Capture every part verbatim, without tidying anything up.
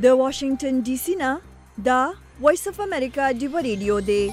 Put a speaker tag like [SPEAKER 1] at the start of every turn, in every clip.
[SPEAKER 1] د واشنگټن ډي سي نه دا وایس اف امریکا ډیو ریډیو دی.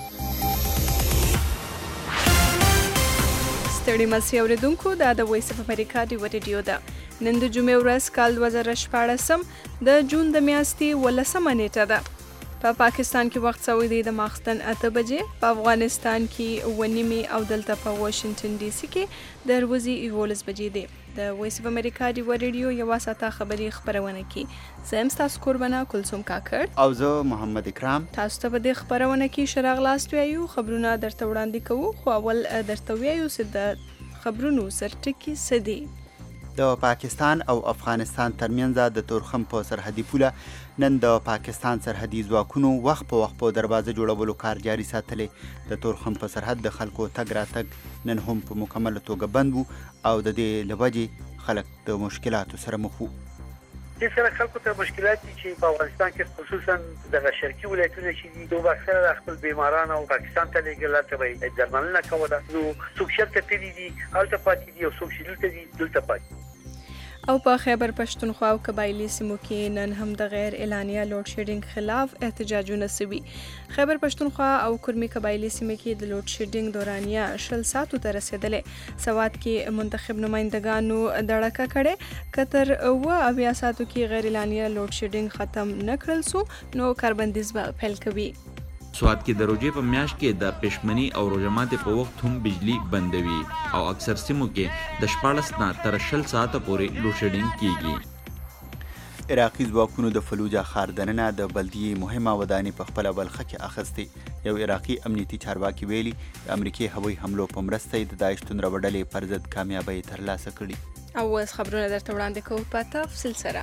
[SPEAKER 2] ستړي مسي اوریدونکو دا د وایس اف امریکا ډیو ریډیو ده. نن د جمعې ورځ کال دوه زره شپاړسم د جون د میاشتې ولسمه نیټه ده. په پا پاکستان کې وخت سوی دی د ماخستن اته بجې، په افغانستان کې اوه نیمې او دلته په واشنگټن ډي سي کې د ورځې یولس بجې دی. د وایس اف امریکا ډیو ریډیو یوه ساعته خبري خپرونه کې زه یم ستاسو قربانه کلثوم کاکړ
[SPEAKER 3] او زه محمد اکرام.
[SPEAKER 2] تاسو ته په دې خپرونه کې ښه راغلاست وایو. خبرونه درته وړاندې کوو، خو اول درته وایو چې د خبرونو سرټکي څه دي.
[SPEAKER 3] د پاکستان او افغانستان ترمنځ د تورخم په سرحدي پوله نن د پاکستان سرحدي ځواکونو وخت په وخت په دروازه جوړولو کار جاري ساتلی. د تورخم په سرحد د خلکو تګ راتګ نن هم په مکمله توګه بند وو او د دې له وجې خلک د مشکلاتو سره مخ وو.
[SPEAKER 4] دې سره خلکو ته مشکلات دي چې په افغانستان کې خصوصا دغه شرقي ولایتونه چې دي دوه اکثره د خپل بیماران او پاکستان ته لېږل ته وایي درملنه کوله. نو څوک شرکت دي دي هلته پاتې دي او څوک چې دلته دي دلته پاتې.
[SPEAKER 2] او په خیبر پښتونخوا او قبایلی سیمو کې نن هم د غیر اعلانیه لوډ شیډینګ خلاف احتجاجونه سوي. خیبر پښتونخوا او کرمي قبایلی سیمو کې د لوډ شیډینګ دورانیه شل ساعتو ته رسیدلې. سوات کې منتخب نمائندګانو دړکه کړې کتر اوه اویا ساعتو کې غیر اعلانیه لوډ شیډینګ ختم نه کړل سو نو کاربندیز به پیل کوي.
[SPEAKER 5] سوات کې د روژې په میاشت کې د پښمنۍ او روژه ماتې په وخت هم بجلی بندوي او اکثر سیمو کې د شپاړس نه تر شل ساعته پورې لوډ شیډینګ کیږي.
[SPEAKER 3] عراقي ځواکونو د فلوجا ښار دننه د بلدیې مهمه ودانۍ په خپله بلخه کې اخیستې. یو عراقي امنیتي چارواکي ویلي د امریکې هوایي حملو په مرسته یې د داعش توندروه ډلې پر ضد کامیابۍ ترلاسه کړي.
[SPEAKER 2] او اوس خبرونه درته وړاندې کوو په تفصیل سره.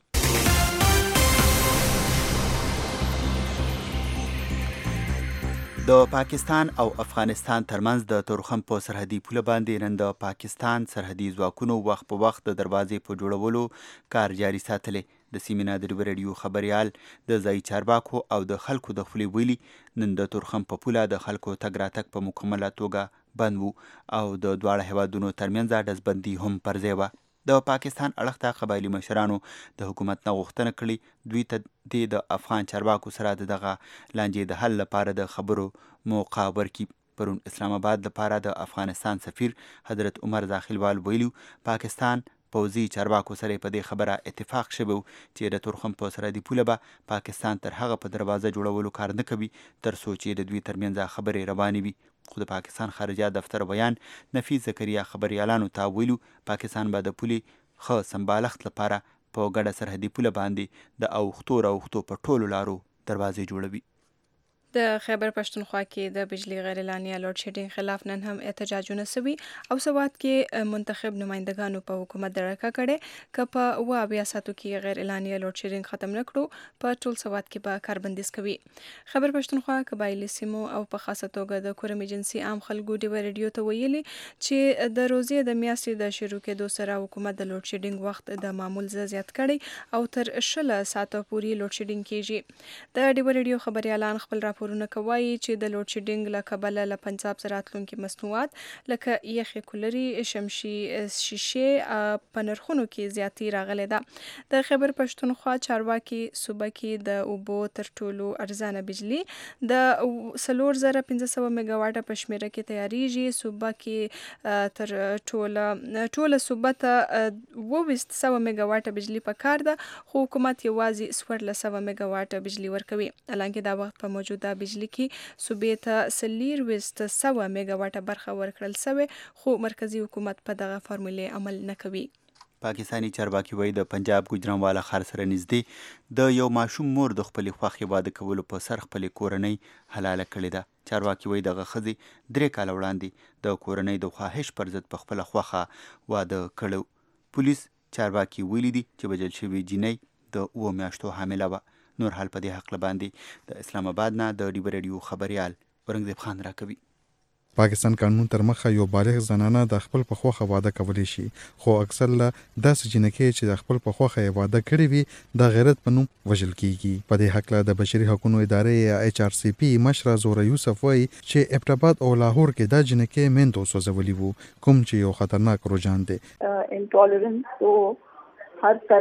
[SPEAKER 3] د پاکستان او افغانستان ترمنځ د تورخم په سرحدي پوله باندې نن د پاکستان سرحدي ځواکونو وخت په وخت د دروازې په جوړولو کار جاري ساتلی. د سیمې نه د ډیو ریډیو خبریال د ځایي چارواکو او د خلکو د خولې ویلي نن د تورخم په پوله د خلکو تګ راتګ په مکمله توګه بند وو او د دواړه هیوادونو ترمنځ ډزبندي هم پر ځای وه. د پاکستان اړخ ته قبایلي مشرانو د حکومت نه غوښتنه کړې دوی ته دې د افغان چارواکو سره د دغه لانجې د حل لپاره د خبرو موقع ورکړي. پرون اسلام آباد لپاره د افغانستان سفیر حضرت عمر زاخیلوال ویلي پاکستان پوځي چارواکو سره په دې خبره اتفاق شوی چې د تورخم په سرحدي پوله به پاکستان تر هغه په دروازه جوړولو کار نه کوي تر څو چې د دوی ترمنځ خبرې روانې وي. خو د پاکستان خارجه دفتر بیان نفیس زکریا خبریالانو ته ویلو پاکستان به د پولې ښه سمبالښت لپاره په ګډه سرحدي پوله باندې د اوښتو راوښتو په ټولو لارو دروازې جوړوي.
[SPEAKER 2] د خیبر پښتونخوا کې د بجلی غیر اعلانیه لوډ شیډینګ خلاف نن هم احتجاجونه سوي او سوات کې منتخب نمائندګانو په حکومت دړکه کړې که په اوه اویا ساعتو کې غیر اعلانیه لوډ شیډینګ ختم نه کړو په ټول سوات کې به کاربندیز کوي. خیبر پښتونخوا قبایلی سیمو او په خاصه توګه د کورم ایجنسي عام خلکو ډیو ریډیو ته ویلي چې د روزې د میاشتې د شروع کېدو سره حکومت د لوډ شیډینګ وخت د معمول زیات کړی او تر شل ساعته پورې لوډ شیډینګ کیږي. د ډیو ریډیو خبریالان خپل راپورونه کوي چې د لوډ شیډینګ له کبله له پنجاب څخه راتلونکي مصنوعات لکه یخې کولري شمشي شیشې په نرخونو کې زیاتې راغلې ده. د خیبر پښتونخوا چارواکي صوبه کې د اوبو تر ټولو ارزانه بجلی د څلور زره پنځه سوه میګا واټه په شمیره کې تیاریږي. صوبه کې تر ټوله ټوله صوبه ته اوه ویشت سوه میګا واټه بجلی په کار ده خو حکومت یوازې څوارلس سوه میګا واټه بجلی ورکوي. حالانکه دا وخت په موجوده بجلی کې صوبې ته څلېرویشت سوه میګا واټه برخه ورکړل سوې خو مرکزي حکومت په دغه فارمولې عمل نه کوي.
[SPEAKER 3] پاکستاني چارواکي وایي د پنجاب ګوجرانواله ښار سره نږدې د یو ماشوم مور د خپلې خوښې واده کولو په سر خپلې کورنۍ حلاله کړې ده. چارواکي وایي دغه ښځې درې کاله وړاندې د کورنۍ د خواهش پر ضد په خپله خوښه واده کړی. پولیس چارواکي ویلي دي چې وژل شوې جینۍ د اوه میاشتو حامله وه. نور حال په دې هکله باندې د اسلام آباد نه د ډیو ریډیو خبریال اورنګزیب خان راکوي.
[SPEAKER 6] پاکستان قانون تر مخه یو بالغ زنانه د خپل په خوخه واده کولی شي خو اکثر له داسې جنکې چې د خپل په خوخه واده کړی وي د غیرت په نوم وژل کیږي. په دې حق له د بشري حقوقو ادارې ایچ آر سی پی مشره زوره یوسف وایي چې ابټاباد او لاهور کې دا جنکې میندو سوځولي وو کوم چې یو خطرناک رجحان دی.
[SPEAKER 7] انټالرنس تو हर तरफ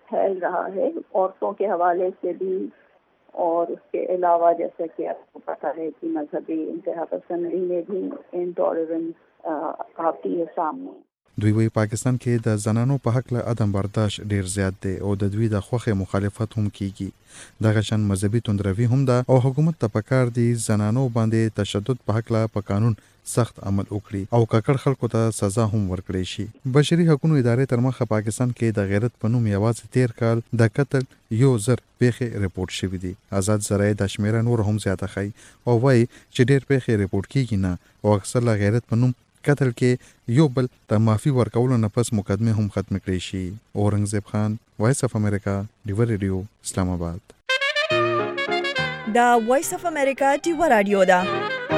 [SPEAKER 7] फैल रहा है औरतों के हवाले से भी, और उसके अलावा जैसा कि आपको पता है कि मजहबी इंतहा पसंदी में भी इंटॉलरेंस आती है सामने।
[SPEAKER 6] دوی وی پاکستان کې د زنانو په حق له عدم برداشت ډیر زیات دی او د دوی د خوخه مخالفت هم کیږي. دغه شان مذهبي توندروي هم ده او حکومت ته پکار دی زنانو باندې تشدد په حق له په قانون سخت عمل وکړي او ککړ خلکو ته سزا هم ورکړي شي. بشري حقوقو ادارې تر مخه پاکستان کې د غیرت په نوم یوازې تیر کال د قتل یو زر پیښې ریپورت شوې دي. آزاد ذرایع د شمیره نور هم زیاته خي او وایي چې ډیر پیښې ریپورت کیږي نه او اکثر له غیرت په نوم قتل کې یو بل ته معافي ورکولو نه پس مقدمه هم ختم کړي شي. اورنګزیب خان، وایس اف امریکا، ډیور ریډیو، اسلام آباد.
[SPEAKER 1] دا وایس اف امریکا ډیور رادیو دا.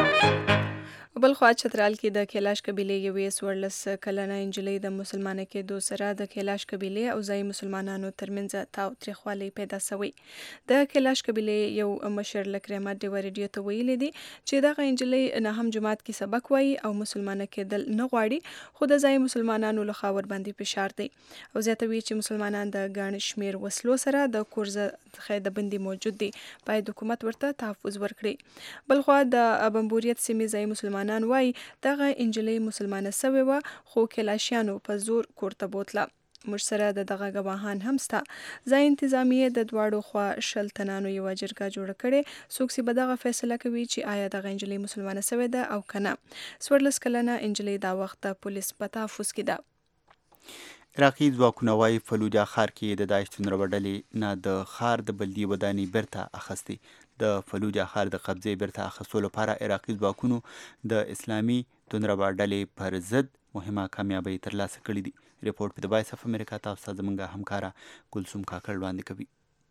[SPEAKER 2] بل خوا چترال کې د کیلاش قبیلې یوې سورلس کلنه انجلۍ د مسلمانه کېدو سره د کیلاش قبیلې او ځای مسلمانانو ترمنځ تاوتریخوالی پیدا شوی. د کیلاش قبیلې یو مشر لکرمه د ریډیو ته ویلي دي چې دغه انجلۍ نه هم جماعت کې سبق وایي او مسلمانه کېدل نه غواړي، خو د ځای مسلمانانو له خوا ورباندې فشار دی او زیاتوي چې مسلمانان د ګڼ شمیر وسلو سره د کورزه خیده بندي موجود دي، باید حکومت ورته تحفظ ورکړي. بل خوا د بمبوریت سیمې ځای مسلمانان وای دغه انجلۍ مسلمانه سوی و خو کلاشیانو په زور کورته بوتله. موږ سره د دغه گواهان هم ستا. ځای انتظامیه د دواړو خوا شل تنانو یو جرګه جوړه کړي، څوک چې به دغه فیصله کوي چې آیا دغه انجلۍ مسلمانه سوی ده او کنه. سورلس کلنه انجلۍ دا وخت د پولیس په تحفظ کې ده.
[SPEAKER 3] عراقي ځواکونه وایي فلوجا ښار کې د داعش توندروه ډلې نه د ښار د بلدي ودانۍ بیرته اخیستې. د فلوجا ښار د قبضې بیرته اخیستو لپاره عراقي ځواکونو د اسلامي توندروه ډلې پر ضد مهمه کامیابۍ ترلاسه کړې دي. ریپورټ په د وایس اف امریکا تاسو ته زموږ همکاره کلثوم کاکړ وړاندې کوي.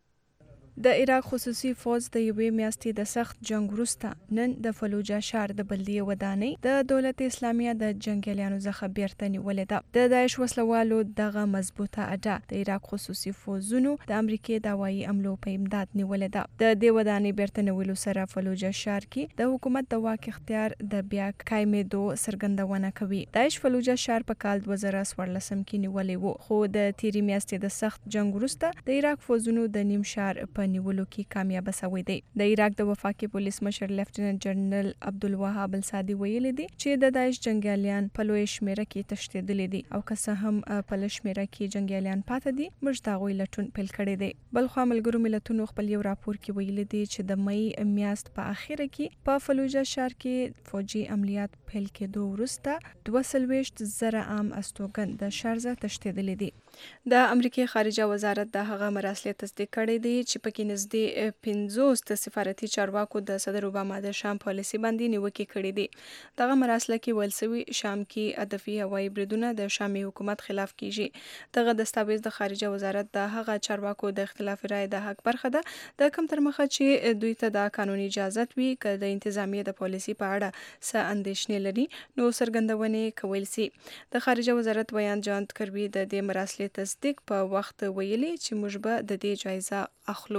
[SPEAKER 2] د عراق خصوصي فوج د یوې میاشتې د سخت جنگ وروسته نن د فلوجا ښار د بلدیه ودانۍ د دولت اسلامیه د جنګیالیانو څخه بیرته نیولې ده. د داعش وسلوالو دغه مضبوطه اډه د عراق خصوصي فوجونو د امریکای د هوایي حملو په امداد نیولې ده. د دې ودانۍ بیرته نیولو سره فلوجا ښار کې د حکومت د واک اختیار د بیا قایمېدو څرګندونه کوي. داعش فلوجا ښار په کال دوه زره څوارلسم کې نیولې و، خو د تیرې میاشتې د سخت جنگ وروسته د عراق فوجونو د نیم ښار په نیولو کې کامیاب شوی دی. د عراق د وفاقي پولیس مشر لیفټیننټ جنرال عبدالوهاب السادي ویلي دي چې د داعش جنگیالیان په لوی شمیره کې تښتېدلي دي او که څه هم په لږ شمیره کې جنگیالیان پاتې دي، موږ د هغوی لټون پیل کړی دی. بل خوا ملګرو ملتونو خپل یو راپور کې ویلي دي چې د مئی میاشت په اخره کې په فلوجا ښار کې فوجي عملیات پیل کېدو وروسته دوه څلوېښت زره عام استوګن د ښار څخه تښتېدلي دي. د امریکای خارجه وزارت د هغه مراسلې تصدیق کړی دی چې پکې نږدې پنځوس د سفارتي چارواکو د صدر اوباما د شام پالیسي باندې نیوکې کړې دي. دغه مراسله کې ویل سوي شام کې هدفي هوایي بریدونه د شامي حکومت خلاف کیږي. دغه دستاویز د خارجه وزارت د هغه چارواکو د اختلاف رائے د حق برخه ده، د کم تر مخه چې دوی ته د قانوني اجازه وي که د انتظامیه د پالیسي په اړه څه اندېښنې لري نو څرګندونې کول سي. د خارجه وزارت ویان جان کربي د دې مراسلې تصدیق په وخت ویلي چې موږ به د دې جایزه اخلو.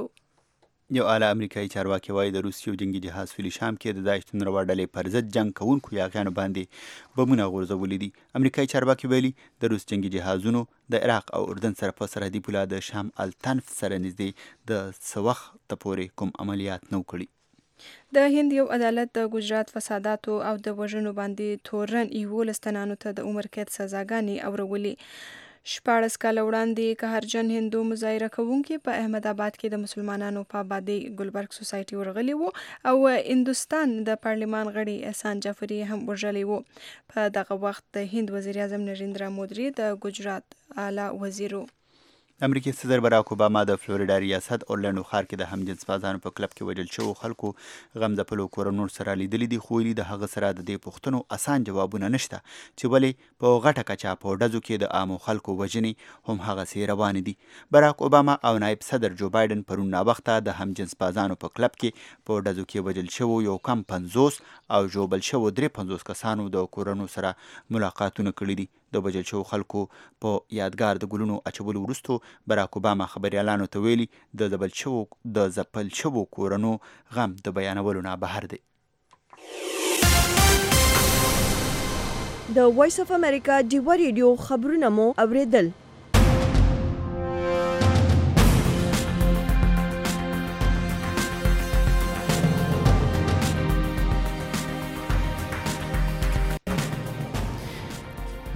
[SPEAKER 3] یو اعلی امریکایي چارواکي وایي د روسیې جنگي جهاز سویلي شام کې د داعش توندروه ډلې پر ضد جنګ کوونکو یاغیانو باندې بمونه غورځولي دي. امریکایي چارواکي ویلي د روس جنگي جهازونو د عراق او اردن سره په سرحدي پوله د شام التنف سره نږدې د څه وخته پورې کوم عملیات نه کړي.
[SPEAKER 2] د هند یو عدالت د ګجرات فساداتو او د وژنو باندې تورن یولس تنانو ته د عمر قید سزاګانې اورولي. شپاړس کاله وړاندې قهرجن هندو مظاهره کوونکي په احمد آباد کې د مسلمانانو په آبادی ګلبرګ سوسایټي ورغلي وو او هندوستان د پارلمان غړي احسان جعفری هم وژلی وو. په دغه وخت د هند وزیر اعظم نریندرا مودي د ګجرات اعلی وزیر.
[SPEAKER 3] امریکایي صدر براک اوباما د فلوریډا ریاست اورلانډو ښار کې د همجنس بازانو په کلب کې وژل شوو خلکو غم ځپلو کورنو سره لیدلي دي، خو ویلي د هغه سره د دې پوښتنو اسان جوابونه نشته چې ولې په غټه کچه په ډزو کې د عامو خلکو وژنې هم هغسې روانې دي. براک اوباما او نایب صدر جو بایډن پرون ناوخته د همجنس بازانو په کلب کې په ډزو کې وژل شوو یو کم پنځوس او ژوبل شوو درې پنځوس کسانو د کورنو سره ملاقاتونه کړي دي. د وژل شوو خلکو په یادګار د ګلونو اچولو وروسته براک اوباما خبریالانو ته ویلي د ځپل شوو د ځپل شوو کورنو غم د بیانولو نه بهر دی.
[SPEAKER 1] د وایس اف امریکا ډیور ریډیو خبرونه مو اوریدل.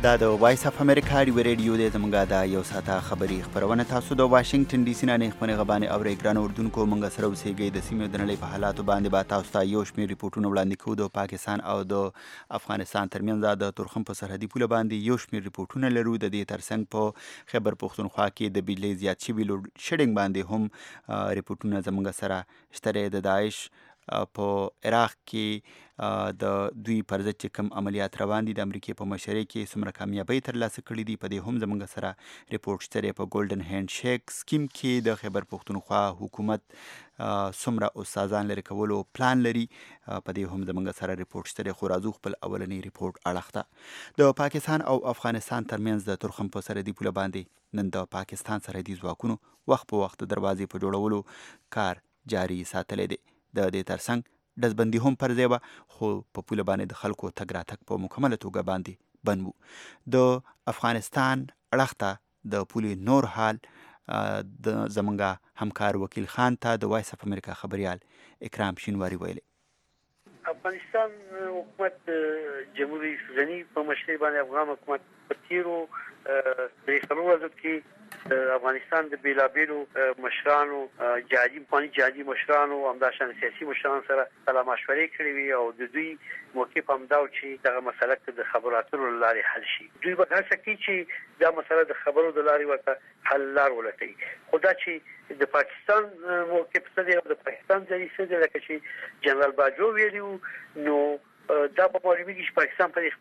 [SPEAKER 3] دا د وایس اف امریکا ریو ریډیو د زمونږه د یو ساعته خبري خبرونه تاسو د واشنگټن ډي سي نه نه خبرونه غبانې او ریګران اردوونکو مونږ سره اوسېږي د سیمې د نړۍ په حالاتو باندې با تاسو ته یو شمېر ریپورتونه وړاندې کوو د پاکستان او د افغانستان ترمنځ د تورخم په سرحدي پوله باندې یو شمېر ریپورتونه لرو د دې ترڅنګ په خیبر پښتونخوا کې د بجلی زیات شوي لوډ شیډینګ باندې هم ریپورتونه زمونږ سره شته د داعش په عراق کې د دوی پر ضد چې کوم عملیات روان دي د امریکای په مشرۍ کې څومره کامیابی ترلاسه کړي دي په دې هم زموږ سره ریپورت شته په ګولډن هینډ شیک سکیم کې د خیبر پښتونخوا حکومت څومره استادان لري کولو پلان لري په دې هم زموږ سره ریپورت شته خو راځو خپل اولنی ریپورت اړخته د پاکستان او افغانستان ترمنځ د تورخم په سرحدي پوله باندې نن د پاکستان سرحدي ځواکونو وخت په وخت دروازې په جوړولو کار جاري ساتلی دی د دې ترڅنګ ډزبندي هم پر ځای وه خو په پوله باندې د خلکو تګ راتګ په مکمله توګه باندې بند و د افغانستان اړخ ته د پولې نور حال د زمونږ همکار وکیل خان ته د وایس اف امریکا خبریال اکرام شینواری ویلي
[SPEAKER 4] افغانستان حکومت جمهوریت سوداني په مشرۍ باندې افغان حکومت په تیرو درې څلورو ورځو کې افغانستان د بیلابیلو مشرانو جهادي پانی جهادي مشرانو همداشان سیاسي مشرانو سره سلا مشورې کړې وي او د دوی موقف هم دا چې دغه مسله د خبرو اترو لارې حل شي دوی به هڅه کوي چې دا مسله د خبرو د لارې ورته حل لار ولټوي خو دا چې د پاکستان موقف څه دی او د پاکستان ځای څه دی لکه چې جنرال باجو ویلي نو دا په معلومیږي چې پاکستان په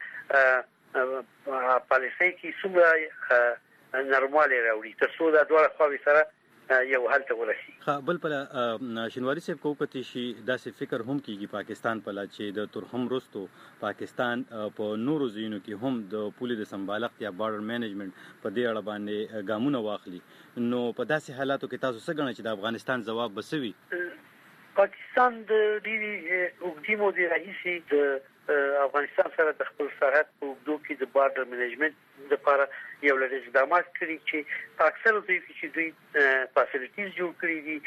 [SPEAKER 4] خپل پالیسۍ کې څومره نرموالی راوړي تر څو دا دواړه خواوې سره یو حل ته ورسي.
[SPEAKER 8] ها بل په شینواری صاحب کو کتي شي داسې فکر هم کیږي پاکستان په لا چې د تورخم رستو پاکستان په نورو ځینو کې هم د پولیس د سمبالښت یا بارډر مینجمنت په دې اړه باندې ګامونه واخلي نو په داسې حالاتو کې تاسو څه غواړئ چې د افغانستان جواب بسوي؟
[SPEAKER 4] پاکستان د دې اوږدې مودې راهیسې د افغانستان سره د خپل سرحد په اوږدو کې د بارډر مینجمنت لپاره یو لړ اقدامات کړي چې په اکثرو ځایو کې چې دوی فاسیلیټیز جوړ کړي دي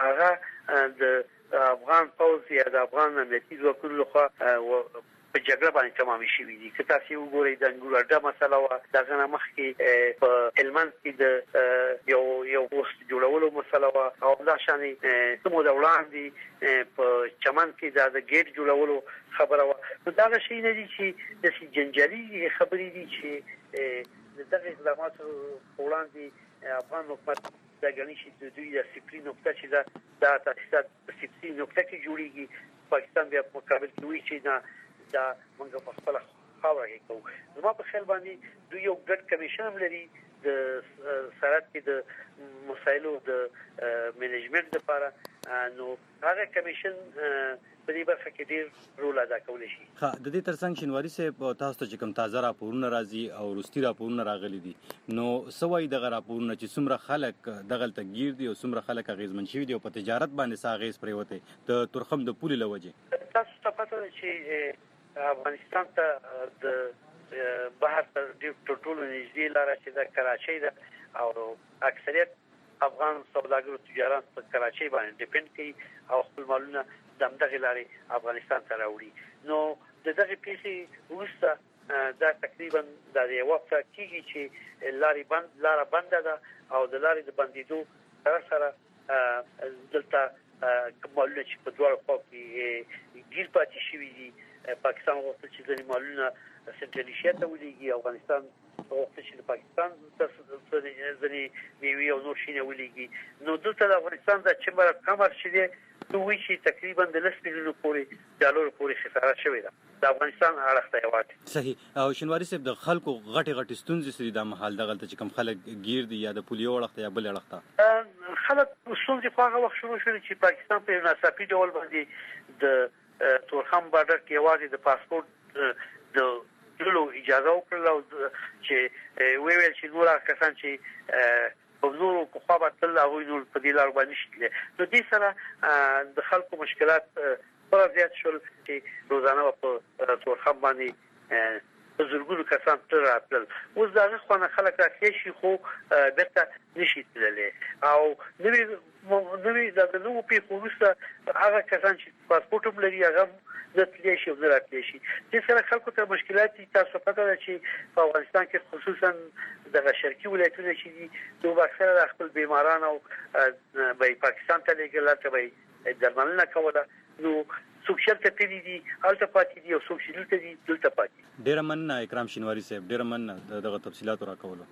[SPEAKER 4] هغه د افغان پوځ یا د افغان امنیتي ځواکونو لخوا په جګړه باندې تمامې شوې دي که تاسو وګورئ د انګور اډه مسله وه دغه نه مخکې په هلمند کې د یو یو پوسټ جوړولو مسله وه او همداشانې څه موده وړاندې په چمن کې د ګیټ جوړولو خبره وه نو دغه شی نه دي چې داسې جنجالي خبرې دي چې دغه اقداماتو په وړاندې افغان حکومت دا ګڼي چې د دوی د سپري نقطه چې ده دا تاسیسات په سپري نقطه کې جوړیږي پاکستان بیا په مقابل کې وایي چې نه دا موږ په خپل خاوره کې کوو زما په خیال باندې دوی یو ګډ کمیشن هم لري د سرحد کې د مسایلو د منیجمنت لپاره نو هغه کمیشن په دې برخه کې ډیر رول ادا کولی شي.
[SPEAKER 8] ها د دې ترڅنګ شینواری صاحب تاسو ته چې کوم تازه راپورونه راځي او روستي راپورونه راغلي دي نو سوي دغه راپورونه چې څومره خلک دغه تغییر دي او څومره خلک اغیزمن شوي دي او په تجارت باندې ساغیز پریوته د تورخم د پولې لوجه
[SPEAKER 4] تاسو ته پته ده چې افغانستان ته د بهر ته د ټولو نږدې لاره چې د کراچۍ ده او اکثریت افغان سوداګرو تجارت په کراچۍ باندې ډیپند کوي او خپل مالونه د دغه لارې افغانستان ته راوړي نو د دغه پیسې وروسته دا تقریبا د یو وخت کېږي چې لارې بند لاره بنده ده او د لارې د بندیدو سره سره دلته مالونه چې په دواړو خواو کې ګیر پاتې شوي دي پاکستان غوښتل چې ځینې مالونه سنټرل ایشیا ته ولېږي افغانستان غوښتل چې د پاکستان ځینې میوې او نور شیان ولېږي نو دلته د افغانستان د چمبر اف کامرس چې دی دوی چې تقریبا د لس میلیونو پورې ډالر پورې خساره شوې ده د افغانستان اړخ ته یوازې
[SPEAKER 8] صحیح او شینواری صاحب د خلکو غټي غټي ستونزې سړي د محل دغه ته چې کوم خلک گیر دي یا د پولیو اړخ ته یا بل اړخ ته
[SPEAKER 4] خلک ستونزې په هغه وخت شروع شول چې پاکستان په ناڅاپي ډول باندې د تورخم بارډر کې یوازې د پاسپورت د تللو اجازه وکړه او چې ویل چې نور کسان چې په نورو په خوا باندې هغوی نور په دې لار باندې شتلې نو دې سره د خلکو مشکلات پر زیات شول چې روزانه په تورخم باندې په زرګونو کسان تر راتلل اوس دغه خونه خلک راځي شي خو بیرته نشي تللی او نوې نوې د نوو په خوسته هغه کسان چې پاسپورت هم لري هغه نه تللی شي او نه راتلی شي. د سره خلکو ته مشکلات تاسو پته ده چې په افغانستان کې خصوصا د شرقي ولایتونو چې دي دوه اکثره د خپل بیماران او به پاکستان ته لګل ته به درملنه کوله نو څوک شرکت ته دي الته پاتې دي او څوک چې دلته دي دلته پاتې.
[SPEAKER 8] ډیر مننه اکرام شینواری صاحب، ډیر مننه دغه تفصيلات راکولو.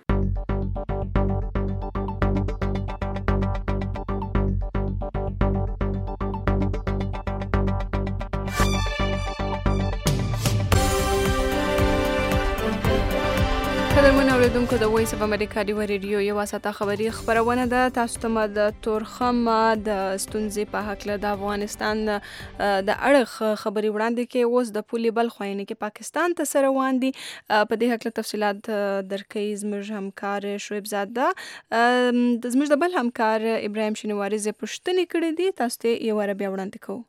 [SPEAKER 2] قدرمن اوریدونکو د وایس اف امریکا دی ریډیو یو واسطه خبری خبرونه ده. تاسو ته د تورخم د ستونزې په حق له د افغانستان د اړخ خبري وړاندې کې اوس د پولي بل خوینه کې پاکستان ته سره واندي په دې حق له تفصيلات درکې زموږ همکار شعیب زاده د زموږ د بل همکار ابراهیم شینواری ز پښتني کړي دي. تاسو ته یو ور بیا وړاندې کوو.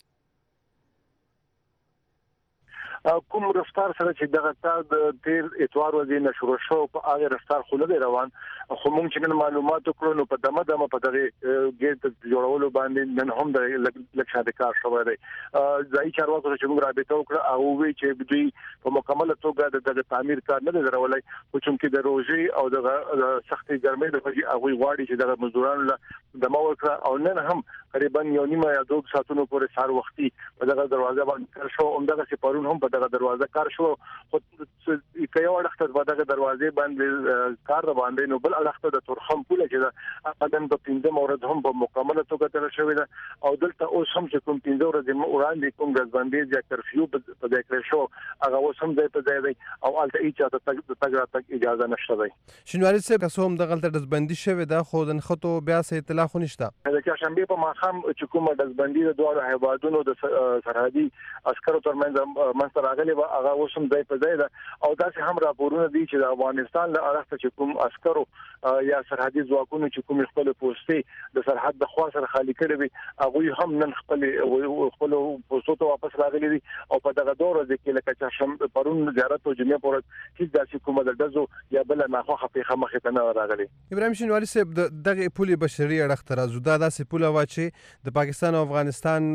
[SPEAKER 9] کوم رفتار سره چې دغه تا د تیر اتوار ورځې نشور شو په هغه رفتار خو نه روان، خو موږ چې معلومات وکړو نو په دمه دمه په دغه ګیټ جوړولو باندې نن هم د لکشاده کار شوی دی. ځای چارواکو چې موږ رابطه وکړه او وی چې دوی په مکمل توګه د تعمیر کار نه درولای، خو چې د روزي او د سختي ګرمۍ د وجې هغه غواړي چې د مزدورانو له دمه وکړه او نن هم تقریبا یو نیمه یا دوه ساعتونو پورې سار وختي په دغه دروازه باندې شو، هم دغه سپارون هم په دغه دروازه کار شو. خو کيو اړخته په دغه دروازه باندې کار باندې نو بل اړخته د تورخم پوله چې دا قدم په پینځه مورد هم په مکمله توګه تر شوې ده او دلته اوس هم چې کوم پینځه ورځې وړاندې کوم غزبندیز یا کرفیو په ذکر شو هغه اوس هم ځای په ځای دی او الته هیڅ ته تګ راتګ اجازه نشته دی.
[SPEAKER 10] شینواری صاحب که څوم دغه غزبندي شوې ده خو د خطو بیا سه اطلاع خو نشته.
[SPEAKER 9] د چاشنبه په ماخام چې کومه غزبندي د دوه هیوادونو د سرحدي عسکرو ترمنځ منځ راغلي و هغه اوس هم ځای په ځای ده او داسې هم راپورونه دي چې د افغانستان له اړخ چې کوم عسکرو یا سرحدي ځواکونو چې کوم خپل پوسټي د سرحد د خوا سره خالی کړي وي هغه هم نن خپل خپل پوسټو ته واپس راغلي دي او په دغه دور کې لکه چې شم پرون زیارت او جمعې پورې چې داسې کومه د دزو یا بل نه خو خپې مخه ته نه راغلي.
[SPEAKER 10] ابراهیم شینواری صاحب دغه پولي بشري اړخ ته راځو دا داسې پوله وا چې د پاکستان او افغانستان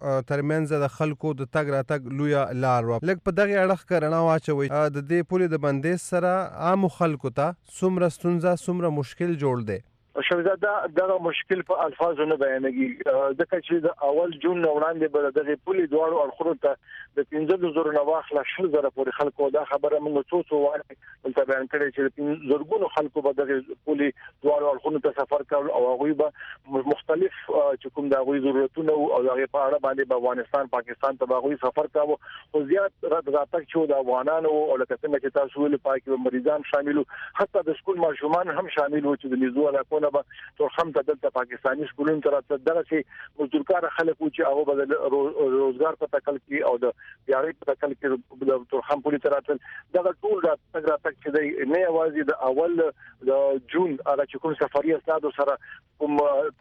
[SPEAKER 10] ترمنځ د خلکو د تګ راتګ لوی لار و لکه په دغه اړخ کرنا واچوي د دې پولي د بندیز سره عام خلکو ته څومره ستونزه څومره مشکل جوړ دی.
[SPEAKER 9] شوزاده دغه مشکل په الفاظو نه بیانېږي ځکه چې د اول جون وړاندې به دغه پولي دوړو اړخونو ته د پنځه زره نه واخله شل زره پورې خلکو دا خبره موږ څو څو وایي ولته بیان کړی چې زرګونو خلکو به دغه پولي دوړو اړخونو ته سفر کول او هغه به مختلف چې کوم د هغه ضرورتونه او هغه په اړه باندې په افغانستان پاکستان ته هغه سفر کاوه او زیات رات راتک چې د افغانانو او لکه څنګه چې تاسو ول پاکي مریضان شاملو حتی د سکول ماشومان هم شامل و چې د نيزو علاقو تورخم ته دلته پاکستاني سکولونو تر څو دغه چې مزدورکار خلک و چې هغه بدل روزګار په تکل کې او د بیاړې په تکل کې د تورخم پولیس تر څو دغه ټول راځي راځي چې د نه یوازې د اول د جون هغه چې کوم سفري اسناد سره کوم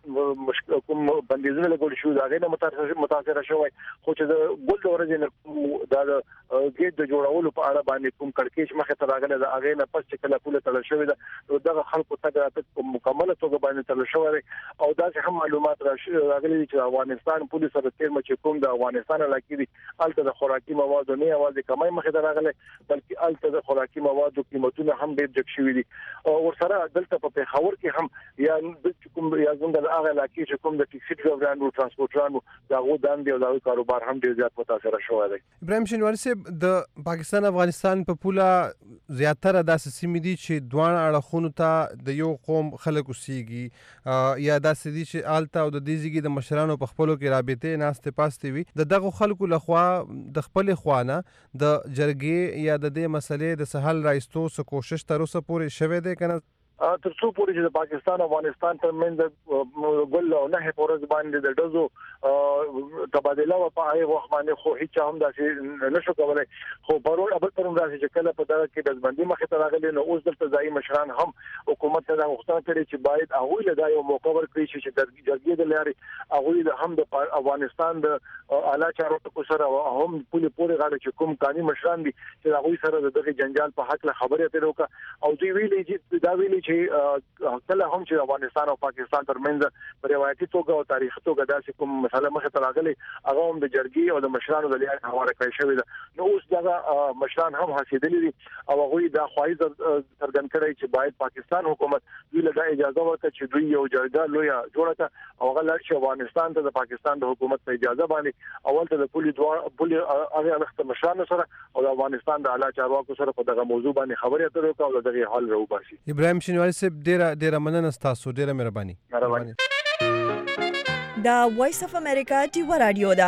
[SPEAKER 9] مشکل کوم بندیزونه لګول شو دا غیر متاثر متاثر شوی خو چې د ګل د ورځې د ګیټ د جوړولو په اړه باندې کوم کړکېچ مخه ته راغله دا هغه نه پس چې کله پوله تل شوی دا دغه خلکو ته راځي مکمله توګه باندې تل شوی او دا چې هم معلومات راغلي چې افغانستان پولیس سره تیر مچ کوم د افغانستان علاقې دي الته د خوراکي موادو نه یوازې کمای مخه ته راغله بلکې الته د خوراکي موادو قیمتونه هم ډېر جګ شوي دي او ورسره دلته په پیښور کې هم یا د کوم یا څنګه د هغه علاقې چې کوم د ټیکسي ډرایورانو ترانسپورټرانو دغه دند او دغه کاروبار هم ډېر زیات متاثر شوی دی.
[SPEAKER 10] ابراهیم شینواری صاحب د پاکستان افغانستان په پوله زیاتره داسې سیمې دي چې دوه اړخونو ته د یو قوم خلک اوسېږي یا داسې دي چې آلته او د دې ځای د مشرانو په خپلو کې رابطې ناستې پاستې وي د دغه خلکو لخوا د خپل خوانه د جرګې یا د دې مسلې د سهل راایستو څخه کوشش تر اوسه پورې شوه دی کنه
[SPEAKER 9] تر څو پورې چې د پاکستان او افغانستان ترمنځ ګل او نه پورز باندې د دزو تبادله او په هغه وخت باندې خو هیڅ هم داسې نشو کولای خو پرون ابل پرون داسې چې کله په دغه کې د ځبندي مخه ته راغلي نو اوس دلته ځای مشران هم حکومت ته غوښتنه کړې چې باید هغه له دا یو موقع ورکړي چې د جرګې د لارې هغه د هم د افغانستان د اعلی چارواکو سره هم پولی پورې غاړه چې کوم قانوني مشران دي چې هغه سره د دغه جنجال په حق له خبرې اترې وکړه او دوی ویلي چې دا ویلي چې کله هم چې افغانستان او پاکستان ترمنځ په روایتي توګه او تاریخي توګه داسې کوم مسله مخه ته راغلي هغه هم د جرګي او د مشرانو د لیان حواله کړی شوی ده. نو اوس دا مشران هم حاصلېدلي دي او هغه دا خوایي څرګند کړی چې باید پاکستان حکومت دوی له اجازه ورکړي چې دوی یو جرګه لوی جوړه کړي او هغه لږ شي افغانستان ته د پاکستان د حکومت په اجازه باندې اول ته د پولی دوه پولی هغه وخت مشرانو سره او د افغانستان د اعلی چارواکو سره په دغه موضوع باندې خبرې اترې وکړو او دغه حل راوباسي.
[SPEAKER 10] ابراهیم شینواری صاحب ډیره ډیره مننه تاسو ډیره مهرباني.
[SPEAKER 9] مهرباني.
[SPEAKER 1] دا وایس اف امریکا ټي رادیو ده.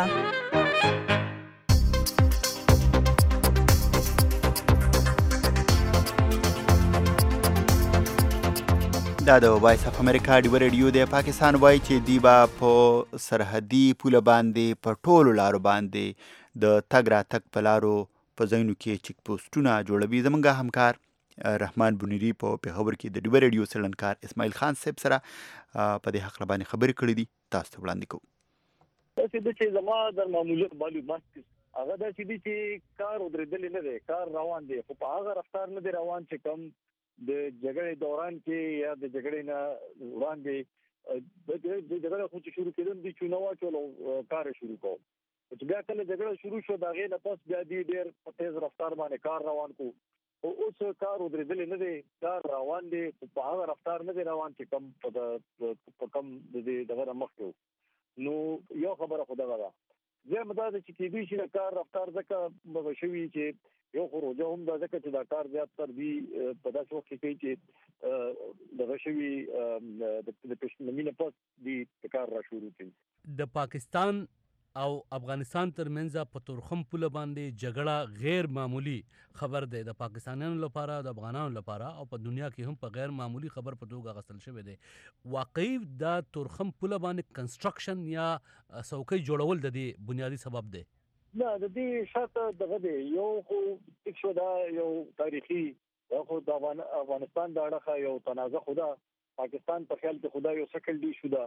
[SPEAKER 3] دا د وایس اف امریکا ډیو ریډیو د پاکستان وایي چې دی با په سرحدي پوله باندې په ټولو لارو باندې د تګ راتګ په لارو په ځایونو کې چیک پوسټونه جوړوي. زمونږ همکار رحمان بنيري په پیښور کې د ډیو ریډیو څلنکار اسماعیل خان صاحب سره په دې حق باندې خبرې کړې دي. تاسو ته وړاندې کوو.
[SPEAKER 9] دا چې زما د معمولیت معلومات هغه دا چې کار ودرېدل نه دی، کار روان دی، خو په هغه رفتار نه دی روان چې کوم د جګړې دوران کې یا د جګړې نه وړاندې د جګړې خو چې شروع کېدل دي چې نو واچو کار شروع کوو. چې بیا کله جګړه شروع شو دا غي نه پس بیا دی ډېر په تیز رفتار باندې کار روان کو او اوس کار ودرېدل نه دی، کار روان دی په هغه رفتار نه دی روان چې کم په کم د دې دغه مخکې. نو یو خبره خو دغه ده زه مدار چې کې دي چې کار رفتار ځکه بغشوي چې یو خروجه هم دا ځکه چې دا کار زیات تر دی په داسې وخت کې چې د غشوي د پښتنمي نه پس دی کار را شروع کړي.
[SPEAKER 11] د پاکستان او افغانستان ترمنځ په تورخم پوله باندې جګړه غیر معمولی خبر دی د پاکستانیانو لپاره، د افغانانو لپاره او په دنیا کې هم په غیر معمولی خبر په توګه غسل شوی دی. واقعي د تورخم پوله باندې کنستراکشن یا څوکۍ جوړول د دې بنیادی سبب دی؟
[SPEAKER 9] نه د دې شاته دغه دی یو خو ټیک شو دا یو تاریخي یو خو د افغانستان د اړخه یو تنازع خو دا پاکستان په خیال کې خدا یو شکل دی شو دا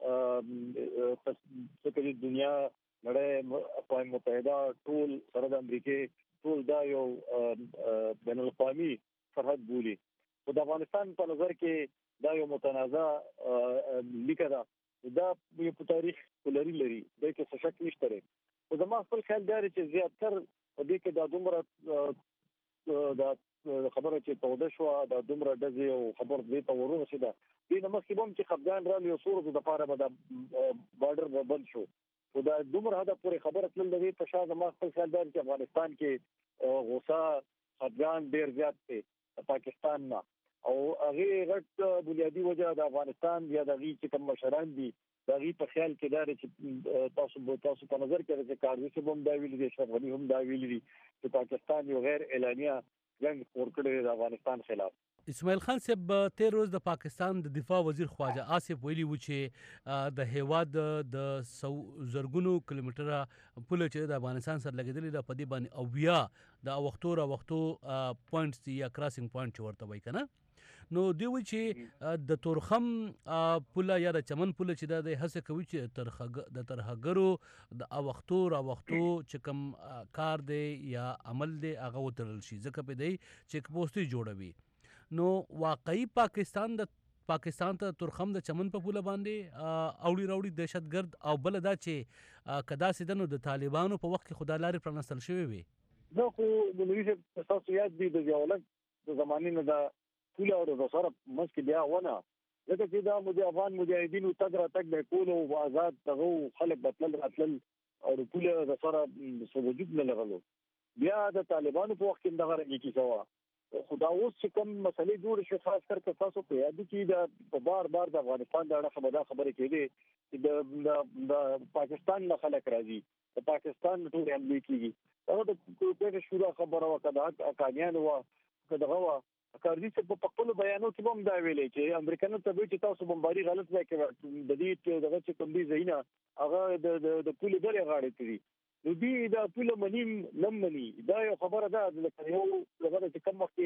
[SPEAKER 9] څه دنیا نړۍ اقوام متحده ټول سره د امریکای ټول دا یو بین الاقوامي سرحد بولی. خو د افغانستان په نظر کې دا یو متنازع لیکه ده، دا یو په تاریخ کولري لري د کې څه شک نشته لري. خو زما خپل خیال دی چې زیاتر په دې کې دا دومره دا خبره چې توده شو دا دومره د یو خبر دې ته ورسېده دې نه مخکې هم چې خفګان را یو سورو د لپاره به د بارډر بند شو او دا دومره دا پورې خبره تل د دې په شا زما خپل خیال دی چې افغانستان کې غوسه خفګان ډیر زیات دی پاکستان نه او هغه غټ بنیادی وجه د افغانستان یا د غي چې کوم مشران دي دا غي په خیال کې دا چې تاسو به تاسو په نظر کې چې کاروي چې هم دا ویلي دي شغلي هم دا ویلي دي چې پاکستان یو غیر اعلانیه جنگ خور کړی د افغانستان خلاف.
[SPEAKER 11] اسماعیل خان صاحب تیر روز د پاکستان د دفاع وزیر خواجه آصف ویلي و چې د هیواد د زرګونو کیلومتره پوله چې د افغانستان سره لګیدلې ده په دې باندې او بیا د وختو را وختو پوینټس یا کراسینګ پوینټ چې ورته وایي کنه. نو دی وی چې د تورخم پوله یا د چمن پوله چې د هڅه کوي چې ترخه د ترهګرو د وختو را وختو چې کوم کار دی یا عمل دی هغه وترل شي ځکه په دی چیک پوسټي جوړوي. نو واقعي پاکستان د پاکستان ته تورخم د چمن په پوله باندې اوړي راوړي دهشتګرد او بل دا چې کدا سیدنو د طالبانو په وخت کې خدای لارې پرانستل شوی وي.
[SPEAKER 9] نو خو د نړۍ تاسو یاد دي د جوړک د زمانې نه دا پوله او د سره مسکه بیا ونه لکه چې دا مو افغان مجاهدینو تګ را تګ به کول او آزاد تغو خلک بتل راتل او پوله د سره سوجود نه لغلو بیا د طالبانو په وخت کې دغه رنګ کې سوا خدا اوس چې کوم مسلې جوړ شي خاص کر که تاسو په یاد کې دا بار بار د افغانستان د اړه خبره خبره کېده چې د پاکستان نه خلک راځي د پاکستان ټول حمله کیږي دا د کومه شورا خبره وکړه اکانیان و کداغه کاردي چې په خپل بیانو کې هم دا ویلې چې امریکایانو ته به چې تاسو بمباري غلط ځای کې د دې دغه چې کوم دي زینا هغه د د پولی بلې غاړې کړی نو دې دا پوله منیم لم منی دا یو خبره ده لکه یو دغه چې کوم وخت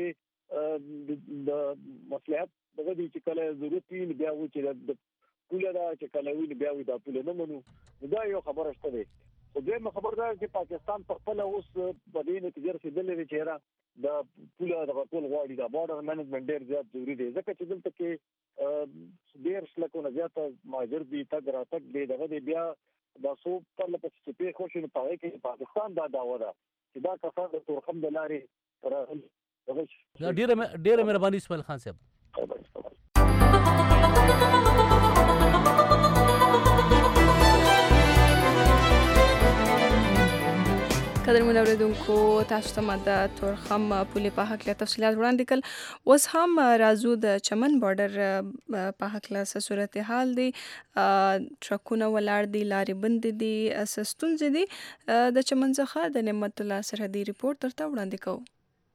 [SPEAKER 9] د مصلحت دغه چې کله ضرورت وي بیا و چې د پوله دا چې کله وي بیا و دا پوله نه منو دا یو خبره شته ده. خو دې خبردار چې پاکستان په خپل اوس په دې نتیجه رسیدلې چې را د پوله د ټول غواړي د بارډر مینجمنت ډیر زیات ضروری دی ځکه چې دلته کې ډیر شلکونه زیاته ماجر دي تګ راتګ دی دغه دی بیا دا څو پر لپاره چې په خوشو نه پاره کې پاکستان دا داوا ده چې دا کسان د تورخم د لارې راغلي
[SPEAKER 11] ډیره ډیره مهرباني اسماعیل خان صاحب.
[SPEAKER 2] قدرمن اوریدونکو تاسو ته د تورخم پولې په حق له تفصیلات وړاندې کړل. اوس هم راځو د چمن بارډر په حق له صورتحال دی. ټرکونه ولاړ دي، لارې بندې دي، څه ستونزې دي. د چمن څخه د نعمت الله سرحدي ریپورت درته وړاندې کوو.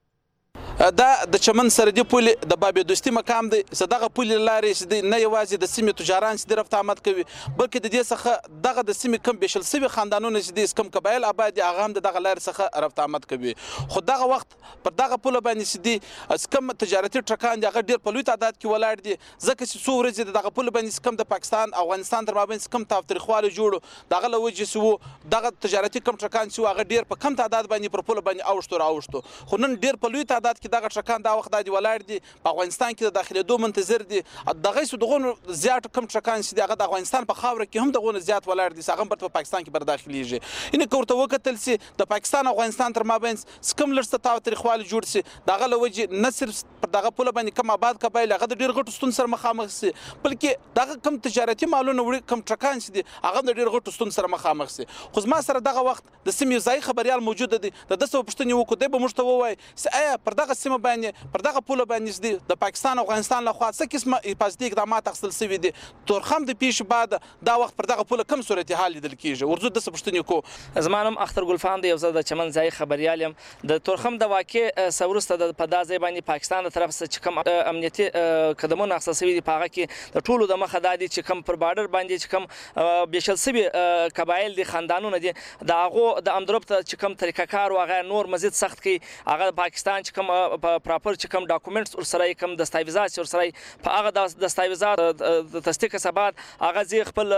[SPEAKER 12] دا د چمن سرحدي پولې د بابې دوستي مقام دی. دغه پولې لارې چې دی نه یوازې د سیمې تجاران چې د رفت آمد کوي بلکې د دې څخه دغه د سیمې کم بیشل سوي خاندانونه چې دي کم قبایل آباد دي هغه هم د دغه لارې څخه رفت آمد کوي. خو دغه وخت پر دغه پوله باندې چې دي کم تجارتي ټرکان دي هغه ډېر په لوی تعداد کې ولاړ دي ځکه چې څو ورځې د دغه پوله باندې کم د پاکستان او افغانستان تر مابین کم تاوتریخوالی جوړو دغه له وجې چې دغه تجارتي کم ټرکان چې هغه ډېر په کم تعداد باندې پر پوله باندې اوښتو راوښتو. خو نن ډېر په لوی تعداد کې دغه ټرکان دا وخت د ولاړ دي په افغانستان کې د داخليدو منتظر دي. دغه څه دغه زیات کم ټرکان چې دغه د افغانستان په خاوره کې هم دغه زیات ولاړ دي هغه په پاکستان کې بر داخليږي. ان کوته وکتل سي د پاکستان او افغانستان تر مابین کم لرسته تاوتریخوالي جوړ سي دغه لوجه نه صرف پر دغه پوله باندې کم آباد قبایل هغه د ډیر غټو ستون سره مخامخ سي بلکې دغه کم تجارتي مالونه وړي کم ټرکان چې دي هغه د ډیر غټو ستون سره مخامخ سي. خو ما سره دغه وخت د سیمې ځای خبريال موجود دي د دسو پښتني وکړو د به مشته وای آیا پر دغه سیمه باندې پر دغه پوله باندې دي د پاکستان او افغانستان له خوا څه قسمه حفاظتي اقدامات اخیستل شوي دي. تورخم د پیش بعد دا وخت پر دغه پوله کم صورتحال لیدل کیږي. ورزو د پښتني کو
[SPEAKER 13] زما نوم اختر ګلفام دی یو زه د چمن ځای خبريال یم. د تورخم د واقع سورسته د په دا ځای باندې پاکستان د طرف څخه کوم امنیتي قدمونه اخیستل شوي دي په هغه کې د ټولو د مخه دادي چې کوم پر بارډر باندې چې کوم بیشل شوي قبایل دي خاندانونه دي د هغه د امدرب ته چې کوم طریقه کار واغې نور مزید سخت کی هغه پاکستان چې کوم پراپر چې کوم ډاکومېنټس ور سره کوم دستاویزات ور سره په هغه دستاویزات د تصدیق سبات هغه زی خپل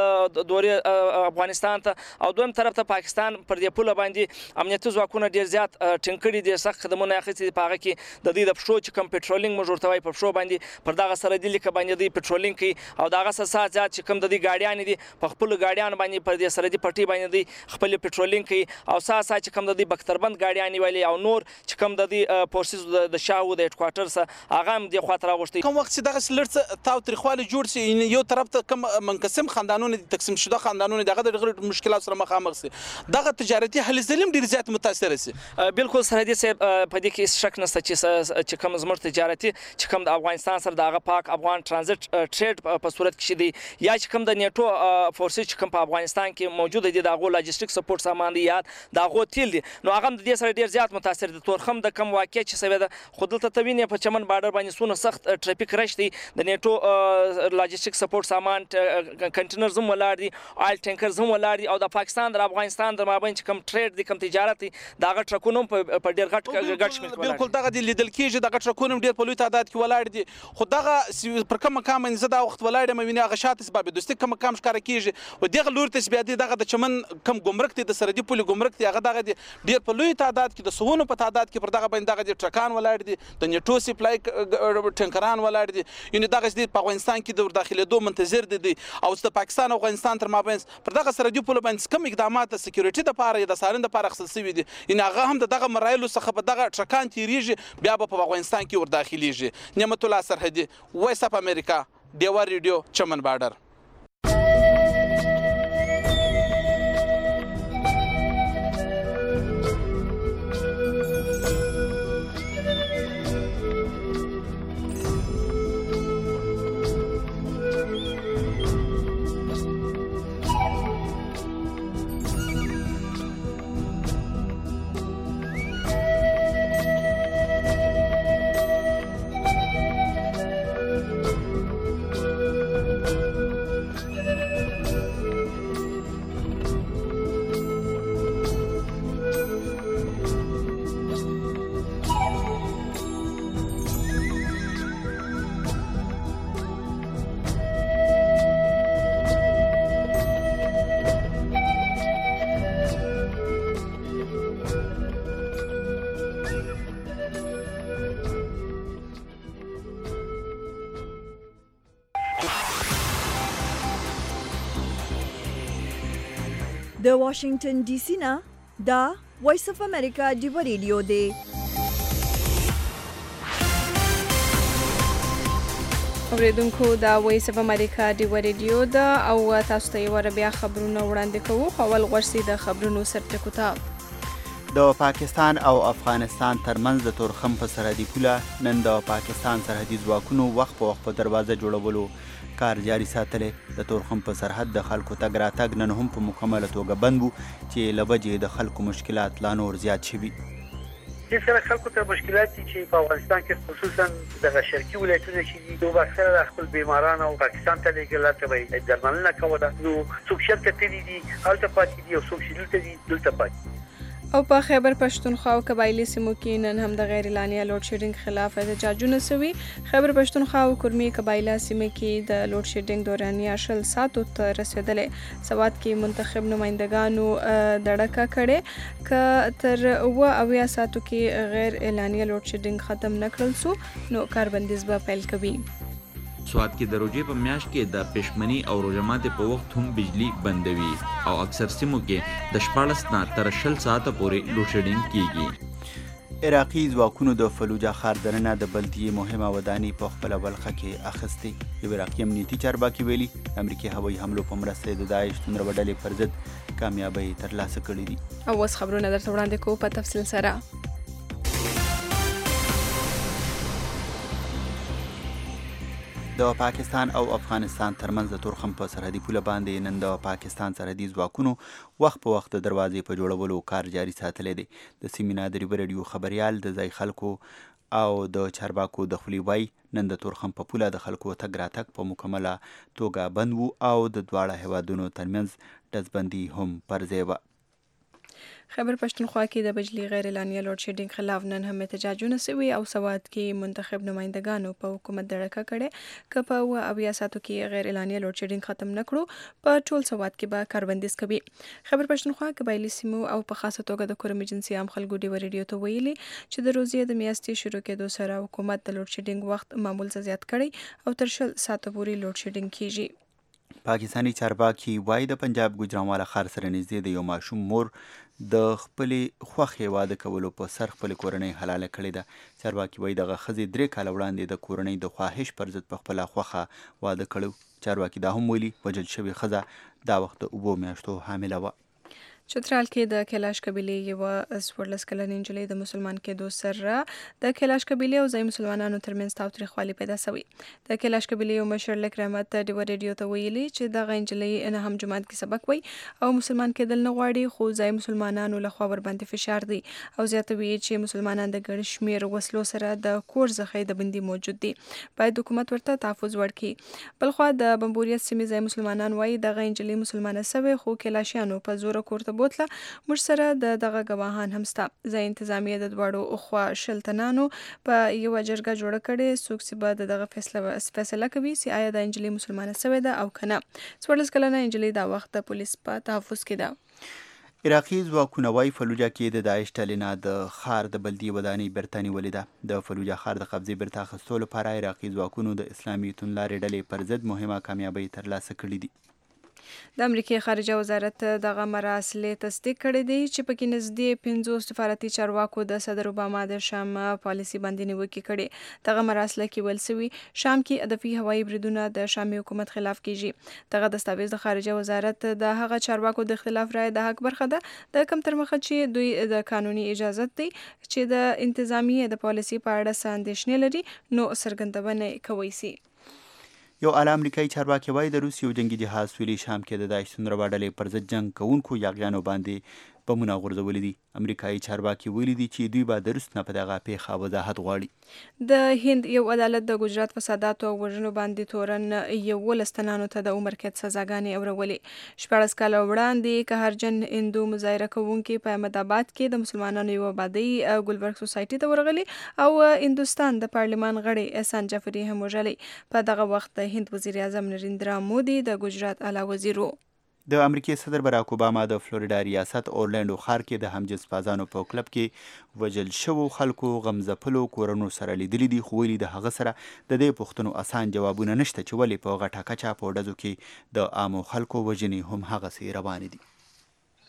[SPEAKER 13] دورې افغانستان ته او دویم طرف ته پاکستان پر دې پوله باندې امنیتي ځواکونه ډیر زیات ټینګ دي سخت خدمونه اخیستي په هغه کې د دې د پښو چې کوم پټرولینګ مجورتوي په پښو باندې پر دغه سره د لیک باندې د پټرولینګ کوي او دغه سات زیات چې کوم د دې گاډیان دي په خپل گاډیان باندې پر دې سره د پټي باندې د خپل پټرولینګ کوي او سات سات چې کوم د دې بختربند گاډیان ویلي او نور چې کوم د دې فورسز د شاو د هډ کوارټرز هغه هم د خاطر غوښتي.
[SPEAKER 12] کوم وخت چې دغه سلرڅ تاوتریخوالی جوړ سي یو طرف ته کوم منقسم خاندانونه دي تقسیم شوه خاندانونه دغه د مشکلات سره مخامخ سي دغه تجارتي حل ظلم ډیر زیات متاثر سي.
[SPEAKER 13] بالکل سرحدي صاحب په دې کې شک نشته چې چې کوم زموږ تجارتي چې کوم د افغانستان سره دغه پاک افغان ترانزیت ټریډ په صورت کې شي دي یا چې کوم د نیټو فورسز چې کوم په افغانستان کې موجود دي دغه لاجستیک سپورټ سامان دي یاد دغه تیل دي نو هغه د دې سره ډیر زیات متاثر دي. تورخم د کم واقع چې سوي ده خود دلته توینې په چمن بارډر باندې سونه سخت ټریفیک رش دي د نیټو لاجستیک سپورټ سامان کنټینرز هم ولاړ دي آیل ټینکرز هم ولاړ دي او د پاکستان د افغانستان د مابین چې کوم ټریډ دي کوم تجارت دي دغه ټرکونه په ډیر غټ غټ شمیر
[SPEAKER 12] بالکل دغه د لیدل کېږي دغه ټرکونه ډیر په لوی تعداد کې ولاړ دي. خو دغه پر کوم مقام باندې زه دا وخت ولاړ یم ویني هغه شاته سبب دوستي کوم مقام ښکار کېږي او دغه لور ته بیا دغه د چمن کم ګمرک دي د سرحدي پولي ګمرک دي هغه دغه ډیر په لوی تعداد کې د سونو په تعداد کې پر دغه باندې دغه ټرکان ولاړ دي د نیټو سپلای ټینکران ولاړ دي یعنی دغه د افغانستان کې د داخليدو منتظر دي او د پاکستان او افغانستان تر مابین پر دغه سرحدي پول باندې کوم اقدامات د سکیورټي د لپاره د سارند لپاره خصل شوی دي یعنی هغه هم دغه مرایلو څخه په دغه ټرکان تیریږي بیا په افغانستان کې ور داخليږي. نعمت الله سرحدي وایس اف امریکا دیوا ریډیو چمن بارډر.
[SPEAKER 1] د واشنگټن ډي سي نه دا وایس اف امریکا ډیو ریډیو دی.
[SPEAKER 2] اوریدونکو دا وایس اف امریکا ډیو ریډیو دا او تاسو ته یو بیا خبرونه وړاندې کوو. اول غوښتي د خبرونو سرټکو ته
[SPEAKER 3] د پاکستان او افغانستان ترمنځ د تورخم په سرحدي پوله نن د پاکستان سرحدي ځواکونو وخت په وخت په دروازه جوړولو کار جاري ساتلی. د تورخم په سرحد د خلکو تګ راتګ نن هم په مکمله توګه بند و چې له وجې د خلکو مشکلات لا نور زیات شوي.
[SPEAKER 4] دې سره خلکو ته مشکلات دي چې په افغانستان کې خصوصا د شرقي ولایتونو چې دي دوه اکثره د خپل بیماران او پاکستان ته لېږل ته وایي درملنه کوله. نو څوک شرکت دي دي هلته پاتې دي او څوک چې دلته دي دلته پاتې.
[SPEAKER 2] او په خیبر پښتونخوا او قبایلی سیمو کې نن هم د غیر اعلانیه لوډ شیډینګ خلاف احتجاجونه شوي. خیبر پښتونخوا او کرمي قبایله سیمه کې د لوډ شیډینګ دورانیه شل ساعتو ته رسیدلې. سواد کې منتخب نمائندگانو دړکه کړې ک تر و اویا ساعتو کې غیر اعلانیه لوډ شیډینګ ختم نکړل سو نو کاربندیز به پیل کوي.
[SPEAKER 5] سواد کې د روژې په میاشت کې د پښمنۍ او روژه ماتې په وخت هم بجلی بندوي او اکثر سیمو کې د شپاړس نه تر شل ساعته پورې لوډ شیډینګ کیږي.
[SPEAKER 3] عراقي ځواکونو د فلوجا ښار دننه د بلدیې مهمه ودانۍ په خپله ولقه کې اخیستې. یو عراقي امنیتي چارواکي ویلي د امریکې هوایي حملو په مرسته د داعش توندروه ډلې پر ضد کامیابۍ ترلاسه کړې دي.
[SPEAKER 2] او اوس خبرونه درته وړاندې کوو په تفصیل سره.
[SPEAKER 3] د پاکستان او افغانستان ترمنځ د تورخم په سرحدي پوله باندې نن د پاکستان سرحدي ځواکونو وخت په وخت د دروازې په جوړولو کار جاري ساتلی دی. د سیمې نه د ریو رادیو خبریال د ځای خلکو او د چارواکو د خولې وای نن د تورخم په پوله د خلکو تګ راتګ په مکمله توګه بند و او د دواړه هیوادونو ترمنځ ډزبندي هم پر ځای وه.
[SPEAKER 2] خیبر پښتونخوا کې د بجلی غیر اعلانیه لوډ شیډینګ خلاف نن هم احتجاجونه شوي او سواد کې منتخب نمائندگانو په حکومت دړکه کړې که په اوه اویا ساعتو کې غیر اعلانیه لوډ شیډینګ ختم نه کړو په ټول سواد کې به کاربندیز کوي. خیبر پښتونخوا قبایلی سیمو او په خاصه توګه د کرم ایجنسي عام خلکو ډیو ریډیو ته ویلي چې د روزې د میاشتې شروع کېدو سره حکومت د لوډ شیډینګ وخت معمول څخه زیات کړی او تر شل ساعته پورې لوډ شیډینګ کیږي.
[SPEAKER 3] پاکستانی چارواکي وایي د پنجاب ګوجرانواله ښار سره نږدې د یو ماشوم مور د خپلې خوښې واده کولو په سر خپلې کورنۍ حلاله کړې ده. چارواکي وایي دغه ښځې درې کاله وړاندې د کورنۍ د خواهش پر ضد په خپله خوښه واده کړی. چارواکي دا هم ویلي وژل شوې ښځه دا وخت د اووه میاشتو حامله وه.
[SPEAKER 2] چترال کې د کیلاش قبیلې یوه څوارلس کلنې نجلۍ د مسلمان کېدو سره د کیلاش قبیلې او ځایي مسلمانانو ترمنځ تاوتریخوالی پیدا شوی. د کیلاش قبیلې یو مشر لک رحمت ډیو ریډیو ته ویلي چې دغه نجلۍ نه هم جومات کې سبق وایي او مسلمان کېدل نه غواړي خو ځایي مسلمانانو لخوا ورباندې فشار دی او زیاتوي چې مسلمانان د ګڼ شمېر وسلو سره د کور څخه د بندي موجود دي باید حکومت ورته تحفظ ورکړي. بلخوا د بمبوریت سیمې ځایي مسلمانان وایي دغه نجلۍ مسلمانه سوې خو کیلاشیانو په زوره کور ته بوتله. موږ سره د دغه ګواهان هم سته. ځای انتظامیه د دواړو خوا شل تنانو په یوه جرګه جوړه کړې څوک چې به د دغه فیصله فیصله کوي چې آیا د نجلۍ مسلمانه سوې ده او که نه. څوارلس کلنه نجلۍ دا وخت د پولیس په تحفظ کې ده.
[SPEAKER 3] عراقي ځواکونه وایي فلوجا کې د داعش ډلې نه د ښار د بلدیې ودانۍ بیرته نیولې ده. د فلوجا ښار د قبضې بیرته اخیستو لپاره عراقي ځواکونو د اسلامي توندلارې ډلې پر ضد مهمه کامیابۍ ترلاسه کړې دي.
[SPEAKER 2] د امریکې خارجه وزارت دغه مراسلې تصدیق کړې دي چې پکې نږدې پنځو سفارتي چارواکو د صدر اوباما د شام پالیسي باندې نیوکې کړې. دغه مراسله کې ویل سوي شام کې هدفي هوایي بریدونه د شامي حکومت خلاف کیږي. دغه دستاویز د خارجه وزارت د هغه چارواکو د اختلاف رایې د حق برخه ده د کم تر مخه چې دوی د قانوني اجازت دی چې د انتظامیې د پالیسي په اړه څه اندېښنې لري نو څرګندونه کوي سي.
[SPEAKER 3] یو اعلی امریکایي چارواکي وایي د روس یو جنگي جهاز سویلي شام کې د داعش توندروه ډلې پر ضد جنګ کوونکو یاغیانو باندې بمونه غورځولي دي. امریکایي چارواکي ویلي دي چې دوی به د روس نه په دغه پیښه وضاحت غواړي.
[SPEAKER 2] د هند یو عدالت د ګجرات فساداتو او وژنو باندې تورن یولس تنانو ته د عمر قید سزاګانې اورولې. شپاړس کاله وړاندې قهرجن هندو مظاهره کوونکي په احمد آباد کې د مسلمانانو یو آبادۍ ګلبرګ سوسایټي ته ورغلي او هندوستان د پارلمان غړی احسان جعفري هم وژلی. په دغه وخت د هند وزیر اعظم نریندرا مودي د ګجرات اعلی وزیر و.
[SPEAKER 3] د امریکای صدر براک اوباما د فلوریدا ریاست اورلانډو ښار کې د همجنس بازانو په کلب کې وژل شوو خلکو غمځپلو کورونو سره لیدلي دي خو ویلي د هغه سره د دې پوښتنو اسان جوابونه نشته چې ولې په غټه کچه په ډزو کې د عامو خلکو وژنې هم هغسې روانې دي.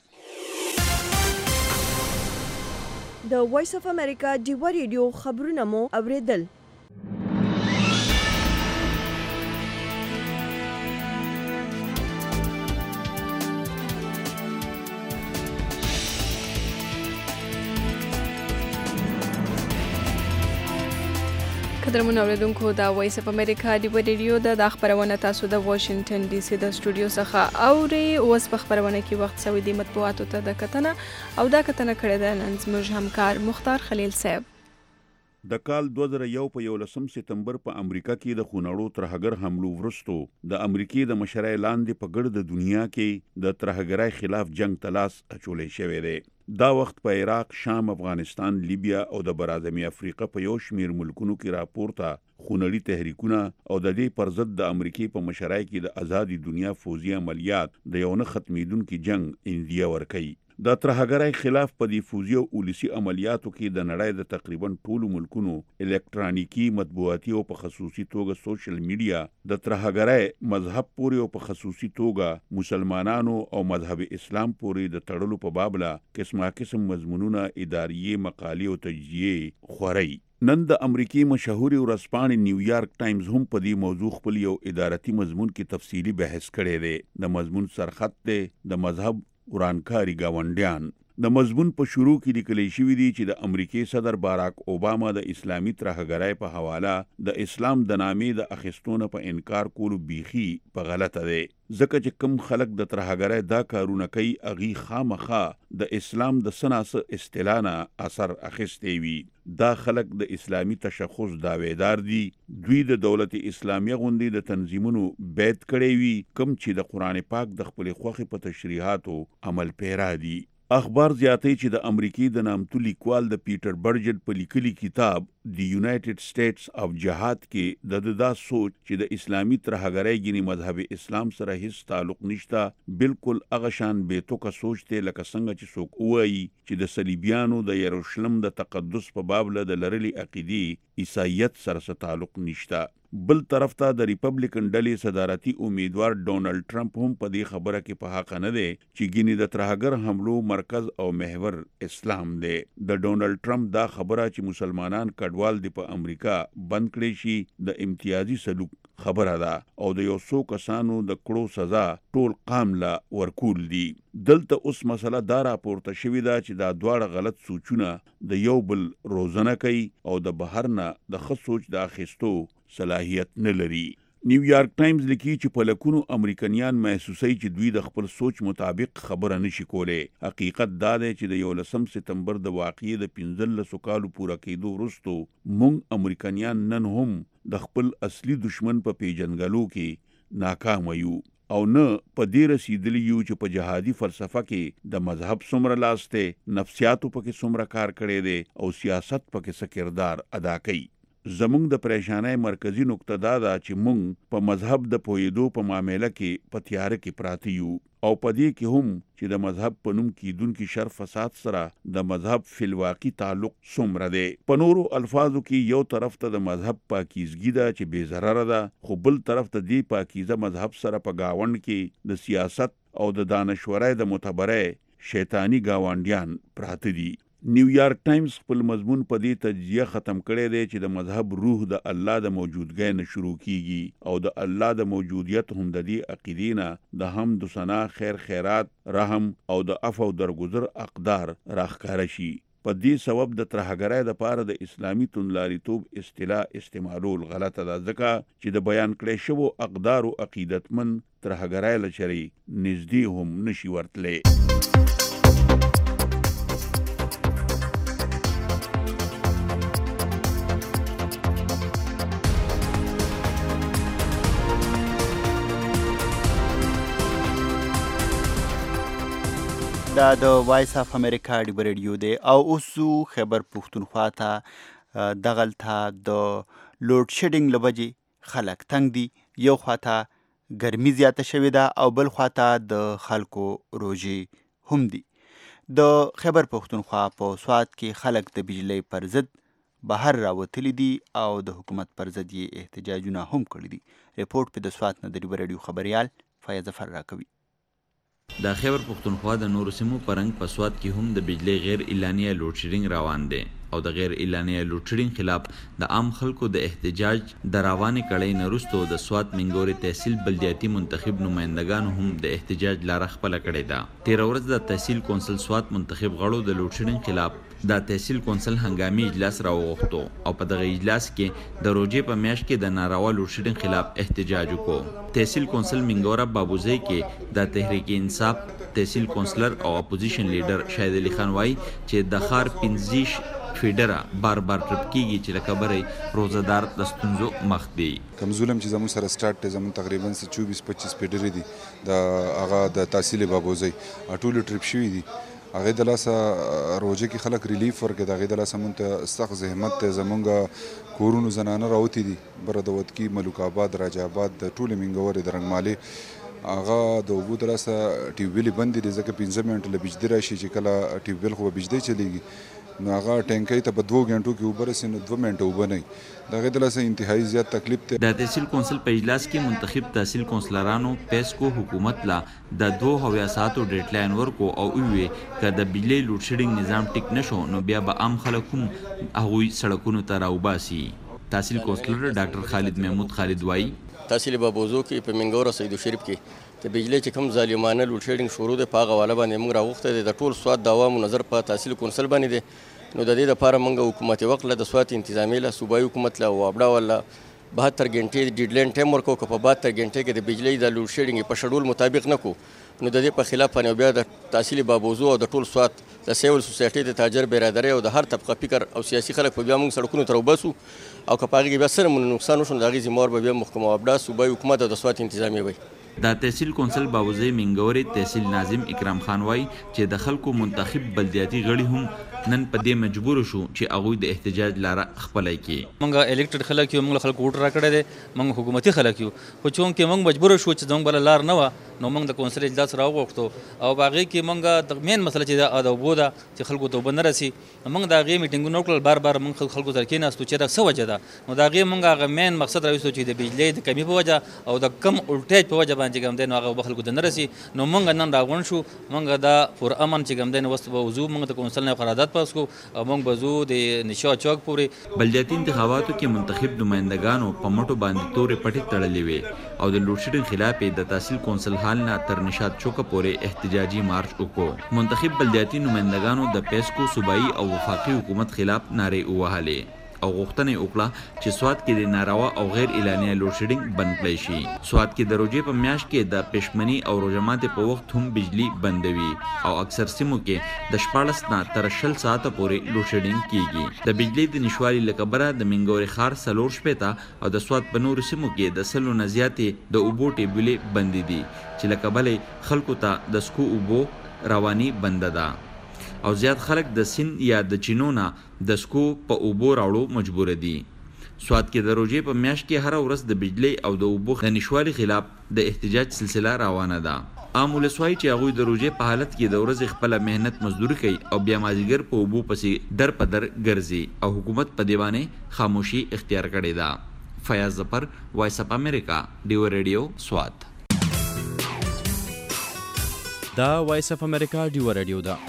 [SPEAKER 1] د وایس اف امریکا ډیوا ریډیو خبرونه مو اوریدل.
[SPEAKER 2] قدرمن اوریدونکو دا وایس اف امریکا ډیوا ریډیو د خبرونه تاسو د واشنگټن ډي سي د سټوډیو څخه اوري. اوس په خبرونه کې وخت سوي د مطبوعاتو ته د کتنه او دا کتنه کړې ده نن زموږ همکار مختار خلیل صاحب.
[SPEAKER 14] د کال دوه زره یو په یولسم سپتمبر په امریکا کې د خونړو ترهګر حملو وروستو د امریکای د مشرۍ لاندې په ګرد دنیا کې د ترهګرۍ خلاف جنگ تلاس اچولې شوې ده. دا وخت په عراق، شام، افغانستان، لیبیا او د برازمي افریقا په یو شمیر ملکونو کې راپورته خونړي تحریکونه او د دې پر ضد د امریکای په مشرۍ کې د آزادي دنیا فوزي عملیات د یو نه ختمېدونکي جنگ اندیا ورکوي. د ترهګرۍ خلاف په دې فوزي او اولسي عملیاتو کې د نړۍ د تقریبا ټولو ملکونو الکترونیکی، مطبوعاتي او په خصوصي توګه سوشل میډیا د ترهګرۍ مذهب پورې او په خصوصي توګه مسلمانانو او مذهب اسلام پورې د تړلو په بابله قسمه قسم مضمونونه، اداریې، مقالې او تجزیې خوري. نن د امریکای مشهوري ورځپاڼې نیویارک ټایمز هم په دې موضوع خپل یو ادارتي مضمون کې تفصیلی بحث کړی دی. د مضمون سرخط دی د مذهب ورانکاري گاونډیان. د مضمون په شروع کې لیکل شوی دی چې د امریکای صدر باراک اوباما د اسلامي ترهګرۍ په حواله د اسلام د نامې د اخیستونه په انکار کولو بیخي په غلطه دی، ځکه چې کم خلک د ترهګرۍ دا کارونه کوي اغي خامخا د اسلام د سناسه استلانه اثر اخیستې وي. دا خلک د اسلامی تشخص داویدار دي. دوی د دولت اسلامیه غوندي د تنظیمونو بیت کړي وي کم چې د قران پاک د خپل خوخي په تشریحاتو عمل پیرا دي. اخبار زیاتې چې د امریکای د نامتو لیکوال د پیټر برجټ په لیکلي کتاب دی یونایټډ سټیټس اف جهاد کې د دا سوچ چې د اسلامي ترهګرۍ ګینی مذهب اسلام سره هیڅ تعلق نشته، بالکل هغه شان بیتوکه سوچ ته لکه څنګه چې څوک وایي چې د صلیبیانو د یروشلم د تقدس په باب له د لرلي عقیدی عیسایت سره تعلق نشته. بل طرف ته د ریپبلیکن ډلې صدارتي امیدوار ډونالد ټرمپ هم په دې خبره کې په حق نه دی چې ګینی د ترهګر حملو مرکز او محور اسلام دی. د ډونالد ټرمپ دا خبره چې مسلمانان کډوال دی په امریکا بند کړي شي د امتیازي سلوک خبره ده او د یو څو کسانو د کړو سزا ټول قام لا ورکول دي. دلته اوس مسله دا راپورته شوې ده چې دا دواړه غلط سوچونه د یو بل روزنه کوي او د بهر نه د ښه سوچ د اخیستو صلاحیت نه لري. نیویارک ټایمز لیکي چې په لکونو امریکایان محسوسوي چې دوی د خپل سوچ مطابق خبره نشي کولی. حقیقت دا دی چې د یولسم سپتمبر د واقعې د پنځلسو کالو پوره کېدو وروستو موږ امریکایان نن هم د خپل اصلي دشمن په پیژنګلو کې ناکام یو او نه په دې رسیدلی یو چې په جهادي فلسفه کې د مذهب څومره لاس دی، نفسیاتو پکې څومره کار کړی دی او سیاست پکې څه کردار ادا کوي. زمونږ د پریشانۍ مرکزی نقطه دا ده چې مونږ په مذهب د پویدو په معامله کې په تیاره کې پراته یو او په دې کې هم چې د مذهب په نوم کېدونکي شر فساد سره د مذهب فلواقي تعلق څومره دی. په نورو الفاظو کې یو طرف ته د مذهب پاکیزګي ده چې بې ضرره ده، خو بل طرف ته دې پاکیزه مذهب سره په گاوند کې د سیاست او د دانشورۍ د معتبرۍ شیطانی گاونډیان پراته دي. نیویارک ټایمز خپل مضمون په دې تجزیه ختم کړی دی چې د مذهب روح د الله د موجودګۍ نه شروع کیږي او د الله د موجودیت هم د دې عقیدې نه د حمد و ثنا، خیر خیرات، رحم او د عفو درگذر اقدار راښکاره شي. په دې سبب د ترهګرۍ د پاره د اسلامي توندلاریتوب اصطلاح استعمالول غلطه ده، ځکه چې د بیان کړی شوو اقدار او عقیدتمن ترهګرۍ له چرې نږدې هم نشي ورتلی.
[SPEAKER 3] دا د وایس اف امریکا ډیوا ریډیو دی او اوسو خیبر پښتونخوا ته دغلته د لوډ شیډینګ لوجې خلک تنګ دي. یو خواته ګرمي زیاته شوې ده او بل خواته د خلکو روژې هم دي. د خیبر پښتونخوا په سوات کې خلک د بجلی پر ضد بهر راوتلي دي او د حکومت پر ضد یې احتجاجونه هم کړي دي. ریپورټ په د سوات نه د ډیوا ریډیو خبریال فیاض ظفر راکوي.
[SPEAKER 5] د خیبر پښتونخوا د نورو سیمو پرنګ په سواد کې هم د بجلی غیر اعلانیه لوډ شیډینګ روان دی او د غیر اعلانیه لوډ شیډینګ خلاف د عام خلکو د احتجاج د روانې کړۍ نه وروسته د سواد منګورې تحصیل بلدیاتي منتخب نمایندګانو هم د احتجاج لاره خپله کړې ده. تېره ورځ د تحصیل کونسل سواد منتخب غړو د لوډ شیډینګ خلاف د تحصیل کونسل هنګامي اجلاس راوغوښتو او په دغه اجلاس کې د روژې په میاشت کې د ناروا لوډ شیډینګ خلاف احتجاج وکړو. تحصیل کونسل منګوره بابوزی کې د تحریک انصاف تحصیل کونسلر او اپوزیشن لیډر شاهد علي خان وایي چې د ښار پنځه فیډره بار بار ټرپ کیږي چې له کبره روزدار د ستونزو مخ دی.
[SPEAKER 15] کم ظلم چې زموږ سره سٹارټ دی زموږ تقریبا چوبیس پچیس فیډرې دي د هغه د تحصیل بابوزی ټولو ټرپ شوي دي. هغې د لاسه روژه کې خلک ریلیف ورکړي د هغې د لاسه مونږ ته سخت زحمت دی. زمونږ کورونو زنانه راوتې دي بره د ودکي ملوک آباد راج آباد د ټولې منګورې د رنګمالې هغه د اوبو د لاسه ټیوبویلې بندې دي ځکه پنځه منټه له بجدي راشي چې کله ټیوبویل خو به بجدی چلیږي نو هغه ټینکۍ ته په دوه غنټو کې اوبه رسي نو دوه منټه اوبه نه وي. د هغې د لاسه انتهایي زیات تکلیف دی.
[SPEAKER 5] د تحصیل کونسل په اجلاس کې منتخب تحصیل کونسلرانو پیسکو حکومت لا د دوه هویا ساعتو ډیډ لاین ورکو او وی که د بجلی لوډ شیډینګ نظام ټیک نشو نو بیا به عام خلک هم هغوی سړکونو ته راوباسي. تحصیل کونسلر ډاکټر خالد محمود خالد وایي
[SPEAKER 16] تحصیل بابوزو کې په منګوره سید شریف کې د بجلی چې کوم ظالمانه لوډ شیډینګ شروع دی په هغه حواله باندې موږ راغوښتی دی د ټول سواد د عوامو نظر په تحصیل کونسل باندې دی. نو د دې لپاره موږ حکومت وقت له د سواد انتظامیې له صوبایي حکومت له وابډا والا بهتر غنټې ډیډ لاین ټایم ورکړو که په بهتر غنټې کې د بجلی د لوډ شیډینګ په شډول مطابق نه کړو نو د دې په خلاف باندې بیا د تحصیل بابوزو او د ټول سواد د سیول سوسایټي د تاجر برادرۍ او د هر طبقه فکر او سیاسي خلک په بیا موږ سړکونو ته راوباسو او که په هغې کې بیا څه نه نقصان وشو نو د هغې ذمهوار به بیا محکمه وابډا صوبایي حکومت او د سواد انتظامیې وي.
[SPEAKER 5] د تحصیل کونسل بابوزی منګورې تحصیل ناظم اکرام خان وایي چې د خلکو منتخب بلدیاتي غړي هم نن په دې مجبور شو چې هغوی د احتجاج لاره خپله کړي.
[SPEAKER 17] موږ الیکټډ خلک یو موږ خلکو ووټ راکړی دی موږ حکومتي خلک یو خو چونکې موږ مجبور شو چې زموږ بله لار نه وه نو موږ د کونسل اجلاس راوغوښتو او په هغې کې موږ د مین مسله چې د اوبو ده چې خلکو ته اوبه نه رسي موږ د هغې میټینګونه وکړل بار بار موږ خلکو سره کېناستو چې دا څه وجه ده نو د هغې موږ هغه مین مقصد راویستو چې د بجلۍ د کمي په وجه او د کم اولټیج په وجه باندې چې کوم دی نو هغه اوبه خلکو ته نه رسي نو موږ نن راغونډ شو موږ دا پر امن چې کوم دی نو وروسته به وځو موږ د کونسل نه قرارداد پاس کړو او موږ به ځو د نشا چوک پورې.
[SPEAKER 5] بلدیاتي انتخاباتو کې منتخب نمایندګانو په مټو باندې تورې پټې تړلې وې او د لوډ شیډینګ خلاف د تحصیل کونسل حال نه تر نشاط چوکه پورې احتجاجي مارچ وکړو. منتخب بلدیاتي نمایندګانو د پیسکو صوبایي او وفاقي حکومت خلاف نارې ووهلې او غوښتنه یې وکړه چې سواد کې د ناروا او غیر اعلانیه لوډ شیډینګ بند کړی شي. سواد کې د روژې په میاشت کې د پښمني او روژه ماتې په وخت هم بجلی بندوي او اکثر سیمو کې د شپاړس نه تر شل ساعته پورې لوډ شیډینګ کیږي. د بجلی د نشوالي له کبله د منګورې ښار څلور شپېته او د سواد په نورو سیمو کې د سلو نه زیاتې د اوبو ټیبلې بندې دي چې له کبله خلکو ته د سکو اوبو رواني بنده ده او زیات خلک د سیند یا د چینو نه د سکو په اوبو راوړو مجبور دي. سواد کې د روژې په میاشت کې هره ورځ د بجلی او د اوبو د نشوالي خلاف د احتجاج سلسله روانه ده. عام ولس وایي چې هغوی د روژې په حالت کې د ورځې خپله مهنت مزدوري کوي او بیا مازدیګر په اوبو پسې در په در ګرځي او حکومت په دې باندې خاموشي اختیار کړې ده. فیاض ظفر، وایس اف امریکا، ډیو ریډیو، سواد.
[SPEAKER 18] دا وایس اف امریکا ډیو ریډیو ده.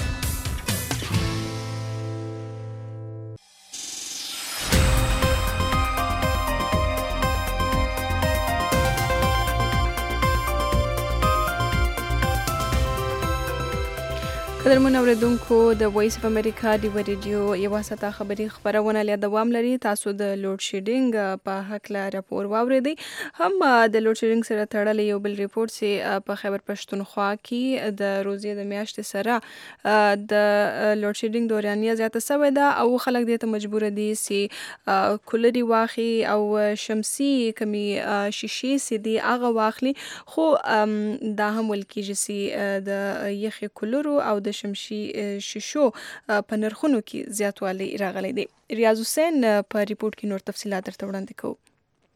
[SPEAKER 2] قدرمن اوریدونکو د وایس اف امریکا ډیو ریډیو یوه ساعته خبري خبرونه لا دوام لري. تاسو د لوډ شیډینګ په هکله راپور واورېدئ. هم د لوډ شیډینګ سره تړلی یو بل ریپورټ چې په خیبر پښتونخوا کې د روزې د میاشتې سره د لوډ شیډینګ دورانیه زیاته سوې ده او خلک دې ته مجبور دي چې کولري واخلي او شمسي کمي شیشې چې دي هغه واخلي خو دا هم ویل کېږي چې د یخې کولرو او د شمشي شیشو په نرخونو کې زیاتوالی راغلی دی. ریاض حسین په ریپورت کې نور تفصیلات درته وړاندې کوو.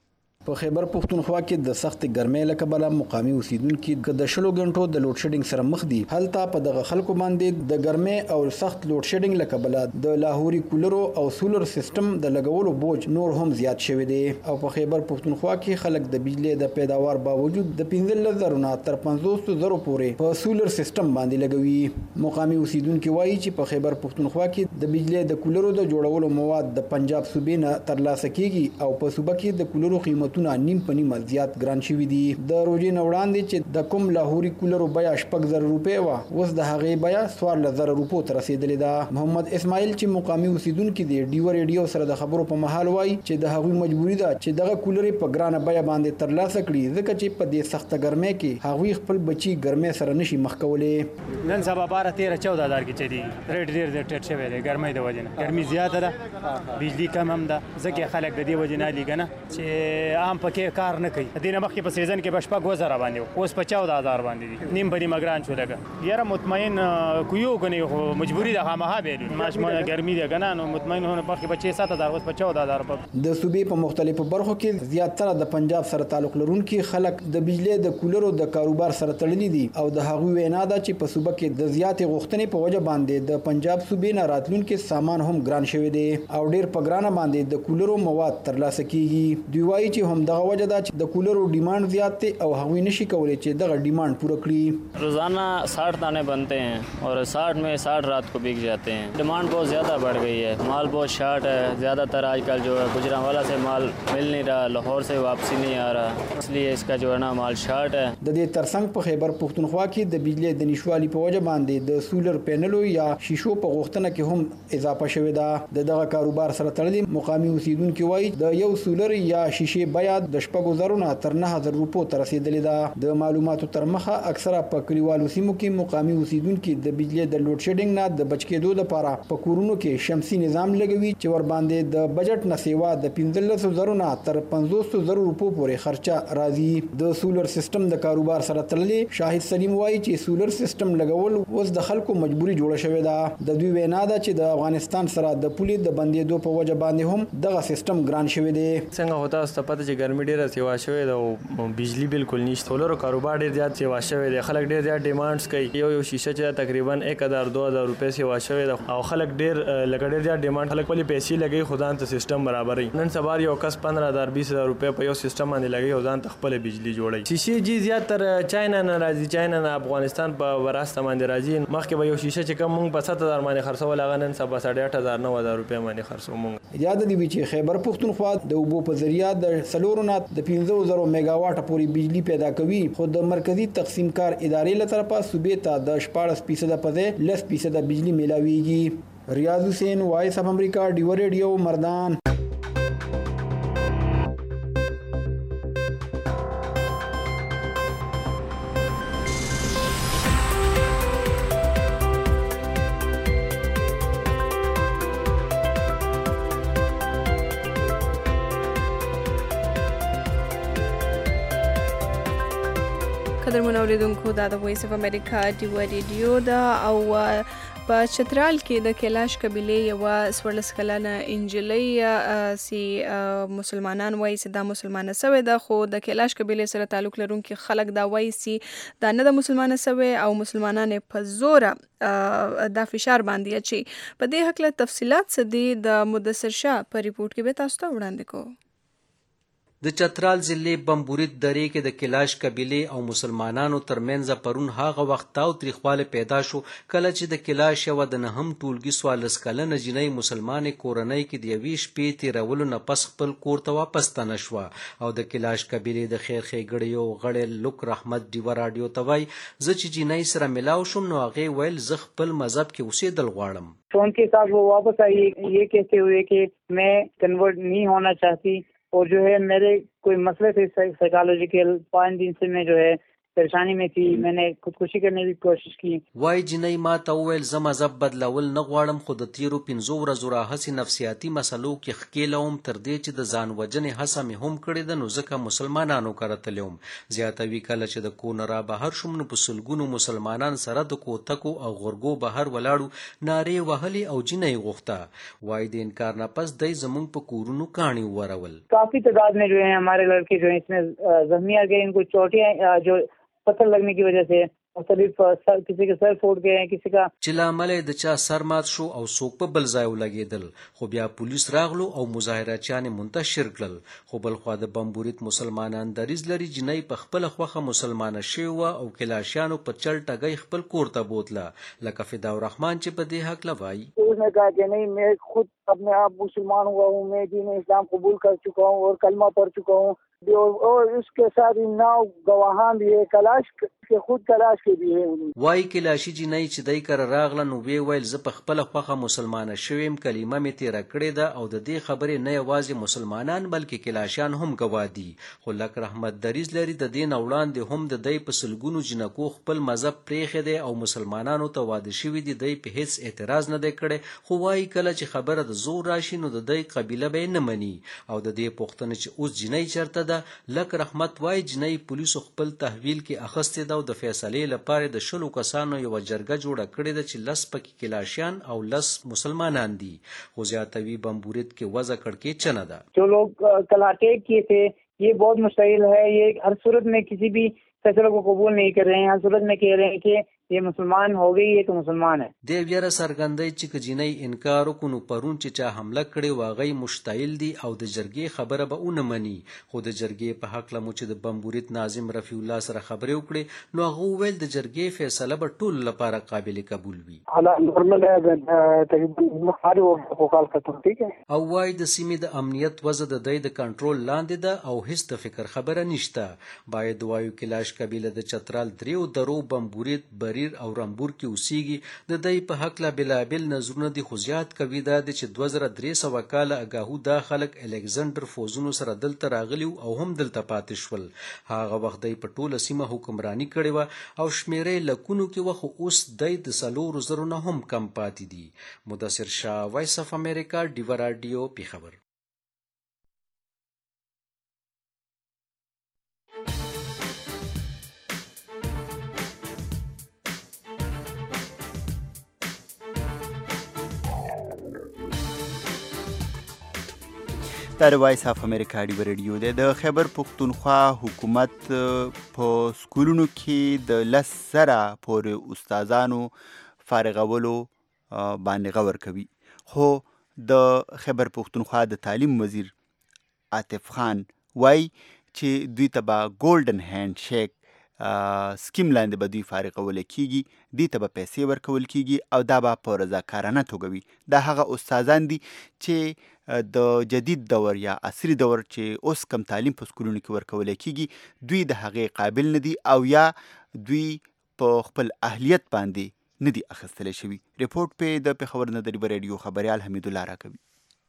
[SPEAKER 19] په خیبر پښتونخوا کې د سخت ګرمۍ له کبله مقامي اوسیدونکو د شلو غنټو د لوډ شیډینګ سره مخ دي. هلته په دغه خلکو باندې د ګرمۍ او سخت لوډ شیډینګ له کبله د لاهوري کولرو او سولر سیستم د لګولو بوج نور هم زیات شوی دی او په خیبر پښتونخوا کې خلک د بجلی د پیداوار باوجود د پنځلس زرو نه تر پنځوس زرو پورې په سولر سیستم باندې لګوي. مقامي اوسیدونکو وایي چې په خیبر پښتونخوا کې د بجلی د کولرو د جوړولو مواد د پنجاب صوبې نه ترلاسه کیږي او په صوبه کې د کولرو قیمتونه نیم په نیمه زیات ګران شوي دي. د روزي نه وړاندې چې د کوم لاهوري کولرو بیا شپږ زره روپۍ وه اوس د هغې بیا څوارلس زره روپو ته رسېدلې ده. محمد اسماعیل چې مقامي اوسیدونکي دی ډیو ریډیو سره د خبرو په مهال وایي چې د هغوی مجبوري ده چې دغه کولرې په ګرانه بیه باندې ترلاسه کړي ځکه چې په دې سخته ګرمۍ کې هغوی خپل بچي ګرمۍ سره نشي مخ کولی.
[SPEAKER 20] نن سبا باره تیره چوده هزار کې چلی ریټ ډېر ډېر ټیټ شوی دی ګرمۍ د وجې نه. ګرمي زیاته ده، بجلي کم هم ده، ځکه خلک د دې وجې نه لیږه نه چې عام پکې کار نه کوي. د دې نه مخکې په سیزن کې به شپږ اووه زره باندې و، اوس په چوده هزار باندې دي، نیم په نیمه ګران شو لږه. یاره مطمئن کویو که نه خو مجبوري ده خامخا بهلو ماشومان ګرمي ده که نه، نو مطمئن مخکې په چھ سات هزار اوس په چوده هزار.
[SPEAKER 19] د صوبې په مختلفو برخو کې زیاتره د پنجاب سره تعلق لرونکي خلک د بجلی د کولرو د کاروبار سره تړلي دي او د هغوی وینا ده چې په صوبه کې د زیاتې غوښتنې په وجه باندې د پنجاب صوبې نه راتلونکي سامان هم ګران شوی دی او ډیر په ګرانه باندې د کولرو مواد ترلاسه کیږي. دوی وایي چې هم دغه وجه ده چې د کولرو ډیمانډ زیات دی او هغوی نشي کولی چې دغه ډیمانډ پوره کړي.
[SPEAKER 21] روزانہ साठ दाने बनते हैं और साठ में साठ रात को बिक जाते हैं. डिमांड बहुत ज़्यादा बढ़ गई है, माल बहुत शार्ट है. ज़्यादातर आजकल जो है गुजरांवाला से माल मिल नहीं रहा, लाहौर से वापसी नहीं आ रहा, इसलिए इसका जो है ना माल शार्ट है.
[SPEAKER 19] د دې ترڅنګ په خیبر پښتونخوا کې د بجلی د نشوالي په وجه باندې د سولر پینلو یا شیشو په غوښتنه کې هم اضافه شوې ده. د دغه کاروبار سره تړلي مقامي اوسیدونکو وایي د یو سولر یا شیشې بیه د شپږو زرو نه تر نه زره روپو ته رسېدلې ده. د معلوماتو تر مخه اکثره په کلیوالو سیمو کې مقامي اوسیدونکو د بجلی د لوډ شیډینګ نه د بچ کېدو لپاره په کورونو کې شمسي نظام لګوي چې ور باندې د بجټ نه سیوا د پنځلس زرو نه تر پنځوس زرو روپو پورې خرچه راځي. د سولر سیستم د کاروبار سره تړلي شاهد سلیم وایي چې سولر سیستم لګول اوس د خلکو مجبوري جوړه شوې ده. د دوی وینا ده چې د افغانستان سره د پولې د بندېدو په وجه باندې هم دغه سیستم ګران شوی دی.
[SPEAKER 22] څنګه هوتا است پته چې ګرمي ډیره سیوا شوې ده او بجلی بالکل نشته. سولر کاروبار ډیر زیات سیوا شوی دی، خلک ډیر زیات ډیمانډز کوي. یو یو شیشه چې تقریبا یک هزار دو هزار روپے سیوا شوی ده او خلک ډیر لکه ډیر زیات ډیمانډ خلک خپل پیسې لګي خدان ته سیستم برابرې. نن سبا یو کس پندرہ هزار بیس هزار روپے په یو سیستم باندې لګي او ځان ته خپل بجلی جوړي. شیشه جی زیات تر چاینا نه راځي، چاینا نه افغانستان په وراسته باندې راځي. مخکې به یو شیشه چې کوم مونږ په سات هزار باندې خرڅول هغه نن سبا ساڑھے آٹھ هزار نو هزار روپے باندې خرڅو مونږ.
[SPEAKER 19] یاد دی چې خیبر پښتونخوا د اوبو په ذریعہ د سلورو نه د پنځه زره میگا واټ پورې بجلی پیدا کوي، خو د مرکزی تقسیم کار ادارې له طرفه صوبې ته د شپاړس فیصد په ځای لس فیصد بجلی میلاویږي. ریاض حسین، وایس اف امریکا، ډیو ریډیو، مردان.
[SPEAKER 2] قدرمن اوریدونکو دا د وایس اف امریکا ډیو ریډیو دا او په چترال کې د کیلاش قبیلې یو سورلس کلنه انجلۍ سی مسلمانان وایي چې دا مسلمانه سوې ده، خو د کیلاش قبیلې سره تعلق لرونکي خلک دا وایي چې دا نه د مسلمانه سوې او مسلمانان په زوره دا فشار باندې اچي. په دې هکله تفصیلات څه دي د مدثر شاه په ریپورت کې به تاسو ته وړاندې کوو.
[SPEAKER 23] د چترال ضلع بمبورید درې کې د کیلاش قبیلې او مسلمانانو ترمنځ پرون هغه وخت تاو تریخواله پیدا شو کله چې د کیلاش یو د نهم ټولګي څوارلس کلنه جنۍ مسلمانې کورنۍ کې د یوې شپې تیرولو نه پس خپل کور ته واپس ستنه شوه او د کیلاش قبیلې د خیر ښېګړې یو غړی لوک رحمت ډیوه راډیو ته وایي زه چې جنۍ سره ملاو شوم نو هغې ویل زه خپل مذهب کې اوسېدل غواړم.
[SPEAKER 24] فون के साथ वो वापस आई, ये कहते हुए कि मैं कन्वर्ट नहीं होना चाहती और जो है मेरे कोई मसले थे साइकोलॉजिकल, पाँच दिन से मैं जो है परेशानी में थी, मैंने खुदकुशी करने की कोशिश की.
[SPEAKER 23] وای جنۍ ما ته وویل زه مذهب بدلول نه غواړم، خو د تیرو پنځو ورځو راهیسې نفسیاتي مسلو کې ښکېلوم، تر دې چې د ځان وژنې هڅه مې هم کړې ده، نو ځکه مسلمانانو کره تللی وم. زیاتوي کله چې د کور نه را بهر شوم نو په سلګونو مسلمانان سره د کوتکو او غورګو بهر ولاړو، نارې وهلې او جنۍ غوښته. وای د انکار نه پس دی زموږ په کورونو کاڼي ورول.
[SPEAKER 24] काफी तादाद में जो है हमारे लड़के जो है इसमें जख्मी आ गए, इनको चोटियां जो पत्थर लगने की वजह से मुख्तलिफ सर, किसी के सर फूट गए हैं, किसी का
[SPEAKER 23] چې له امله یې د چا سر مات شو او څوک په بل ځای ولګېدل، خو بیا پولیس راغلو او مظاهراتچیان یې منتشر کړل. خو بلخوا د بمبورید مسلمانان دریځ لري، جنۍ په خپله خوښه مسلمانه شوې وه او کلاشیانو په چل ټګۍ خپل کور ته بوتله، لکه فدا الرحمن چې په دې هکله وایي.
[SPEAKER 6] उसने कहा कि नहीं, मैं खुद अपने आप मुसलमान हुआ हूँ, मैं दीन इस्लाम कबूल कर चुका हूँ और कलमा पढ़ चुका हूँ, और उसके साथ नौ गवाहान भी है, कलाश के खुद कलाश के भी है.
[SPEAKER 23] وای کلاشي جنۍ چې دی کره راغله نو وی ویل زه په خپله خوښه مسلمانه شویم، کلمه مې تیره کړې ده، او د دې خبرې نه یوازې مسلمانان بلکې کلاشیان هم ګواه دي. خو لک رحمت دریځ لري د دې نه وړاندې هم د دی په سلګونو جنکو خپل مذهب پرېښی دی او مسلمانانو ته واده شوي دي، دی په هیڅ اعتراض نه دی کړی. خو وایي کله چې خبره د زور راشي نو د دی قبیله به یې نه مني. او د دې پوښتنه چې اوس جنۍ چېرته ده، لک رحمت وایي جنۍ پولیسو خپل تحویل کې اخیستې ده او د فیصلې لپاره د شلو کسانو یوه جرګه جوړه کړې ده چې لس پکې کلاشیان او لس مسلمانان دي. خو زیاتوي بمبورید کې وضع کړکېچنه ده.
[SPEAKER 24] जो लोग कलाटे किए थे ये बहुत मुश्किल है, ये हर सूरत में किसी भी फैसलों को कबूल नहीं कर रहे हैं, हर सूरत में कह रहे हैं कि ये मुसलमान हो गई है तो मुसलमान है.
[SPEAKER 23] د ویره څرګندوي چې که جنۍ انکار وکړو نو پرون چې چا حمله کړې و هغه مشتعل دي او د جرګې خبره به ونه مني. خو د جرګې په هکله مو چې د بمبورید ناظم رفیع الله سره خبرې وکړې نو هغه وویل د جرګې فیصله به ټولو لپاره قابل قبول وي. او وایي د سیمې د امنیت وضع د دی د کنټرول لاندې ده او هیڅ د فکر خبره نشته. باید وایو کلاش قبیله د چترال دریو درو بمبورید بریر او رامبور کې اوسیږي. د دی په هکله بېلابېل نظرونه دي، خو زیات قوي دا دی چې دوه زره درې سوه کاله اګاهو دا خلک الکزنډر فوزونو سره دلته راغلي او هم دلته پاتې شول. هغه وخت دی په ټوله سیمه حکمراني کړې وه او شمېره لکونو کې وه، خو اوس دی د څلورو زرو نه هم کم پاتې دي. مدثر شاه، وایس اف امریکا، ډیوه راډیو، پېښور.
[SPEAKER 3] دا د وایس اف امریکا ډیوه رادیو دی. د خیبر پښتونخوا حکومت په سکولونو کې د لس زره پورې استادانو فارغولو باندې غور کوي. خو د خیبر پښتونخوا د تعلیم وزیر عاطف خان وایي چې دوی ته به ګولډن هینډ شیک سکیم لاندې به دوی فارغول کیږي، دې ته به پیسې ورکول کیږي او دا به په رضاکارانه توګه وي. دا هغه استادان دي چې د جدید دور یا عصري دور چې اوس کم تعلیم په سکولونو کې ورکول کیږي دوی د هغې قابل نه دي او یا دوی په خپل اهلیت باندې نه دي اخیستلی شوي. ریپورټ پې د پېښور نه د ډیوه راډیو خبریال حمید الله راکوي.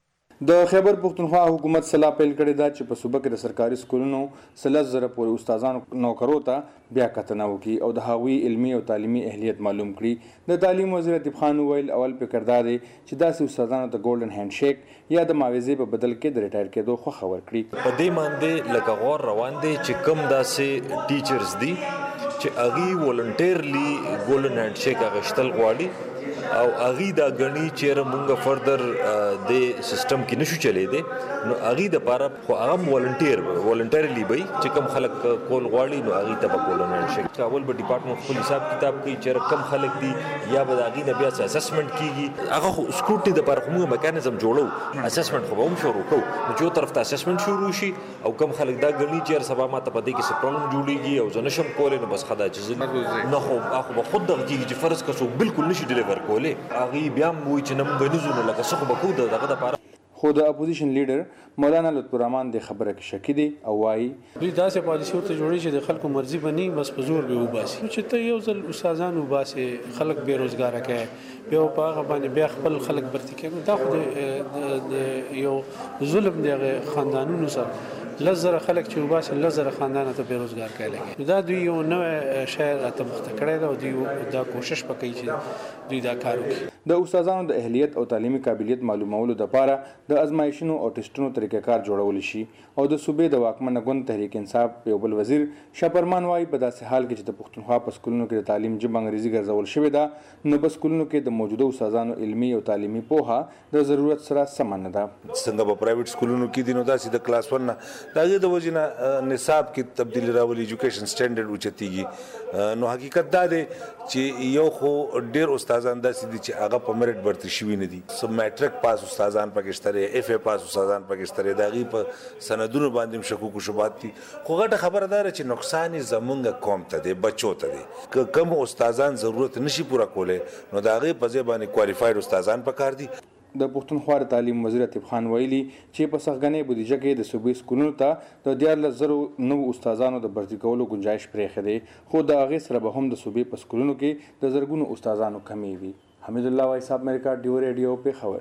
[SPEAKER 7] د خیبر پښتونخوا حکومت سلا پیل کړې ده چې په صوبه کې د سرکاري سکولونو سلس زره پورې استادانو نوکرو ته بیا کتنه وکړي او د هغوی علمي او تعلیمي اهلیت معلوم کړي. د تعلیم وزیر عاطف خان وویل اول فکر دا دی چې داسې استادانو ته ګولډن هینډ شیک یا د معاوضې په بدل کې د ریټایر کېدو خوښه ورکړي.
[SPEAKER 8] په دې باندې لکه غور روان دی چې کوم داسې ټیچرز دي چې هغوی ولنټیرلی ګولډن هینډ شیک اخیستل غواړي او هغوی دا ګڼي چېرې مونږ فردر د سیسټم کې نشو چلیدی نو هغوی دپاره خو هغه هم ولنټیر ولنټرلی به چې کوم خلک کول غواړي نو هغوی ته به ګولډن هینډ شیک. اول به ډپارټمنټ خپل حساب کتاب کوي چېرې کوم خلک دي یا به د هغوی نه بیا څه اسسمنټ کېږي. هغه خو سکروټني دپاره خو مونږ میکانیزم جوړو، اسسمنټ خو به هم شروع کوو نو چې یو طرف ته اسسمنټ شروع شي او کوم خلک دا ګڼي چېرې سبا ما ته په دې کې څه پرابلم جوړېږي او زه نشم کولی نو بس ښه ده چې زه نه خو هغه به خود دغه کېږي چې فرض که څوک بالکل نشي ډیلیور کولی هغوی بیا هم وایي چې نه موږ به نځو نو لکه څه خو به کوو د دغه دپاره.
[SPEAKER 7] خو د اپوزیشن لیډر مولانا لطف الرحمن د خبره کې شکی دی او وایي
[SPEAKER 10] دوی داسې پالیسي ورته جوړوي چې د خلکو مرضي به نه بس په زور به وباسي. چې ته یو ځل استادان وباسې خلک بې روزګاره کوي بیا په هغه باندې بیا خپل خلک برتي کوي، دا خو د یو ظلم دی هغه خاندانونو سره لزر خلک چې وباسي لزر خاندان ته بیروزګار کړي دا دوی یو نوې شهر ته مختکړه دا دوی دا کوشش وکړي چې دوی دا کار وکړي
[SPEAKER 7] د استادانو د اهلیت او تعلیمي قابلیت معلومولو لپاره د ازمایښتونو او ټیسټونو طریقې کار جوړول شي او د صوبې د واکمنه ګوند تحریک انصاف یو بل وزیر شاپرمان وايي په داسې حال کې چې د پښتونخوا په سکولونو کې د تعلیم ژبه انګریزي ګرځول شوې ده نو په سکولونو کې د موجوده استادانو علمي او تعلیمي پوهه د ضرورت سره سم نه ده.
[SPEAKER 9] څنګه په پرایویټ سکولونو کې دي نو داسې د کلاس ون نه د هغې د وجې نه نصاب کې تبدیلي راولي ایجوکیشن سټینډرډ اوچتېږي نو حقیقت دا دی چې یو خو ډېر استادان داسې دي چې هغه په میرټ برتري شوي نه دي څه میټرک پاس استادان پکې شته دی اف ای پاس استادان پکې شته دی د هغې په سندونو باندې هم شکوک و شبهات دي خو غټه خبره دا ده چې نقصان یې زمونږ قوم ته دی بچو ته دی که کوم استادان ضرورت نشي پوره کولی نو د هغې په ځای باندې کوالیفاید استادان پکار دي.
[SPEAKER 7] د پښتونخوا د تعلیم وزیر عتیب خان ویلي چې په سخګنې بودیجه کې د صوبې سکولونو ته د دیارلس زرو نوو استادانو د بھرتي کولو ګنجایش پرېښی دی خو د هغې سره به هم د صوبې په سکولونو کې د زرګونو استادانو کمی وي. حمید الله وایي صاحب امریکا ډیو ریډیو پېښور.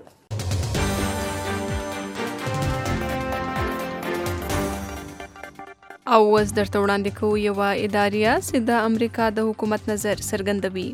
[SPEAKER 2] او اوس درته وړاندې کوو یوه اداریه چې د امریکا د حکومت نظر څرګندوي.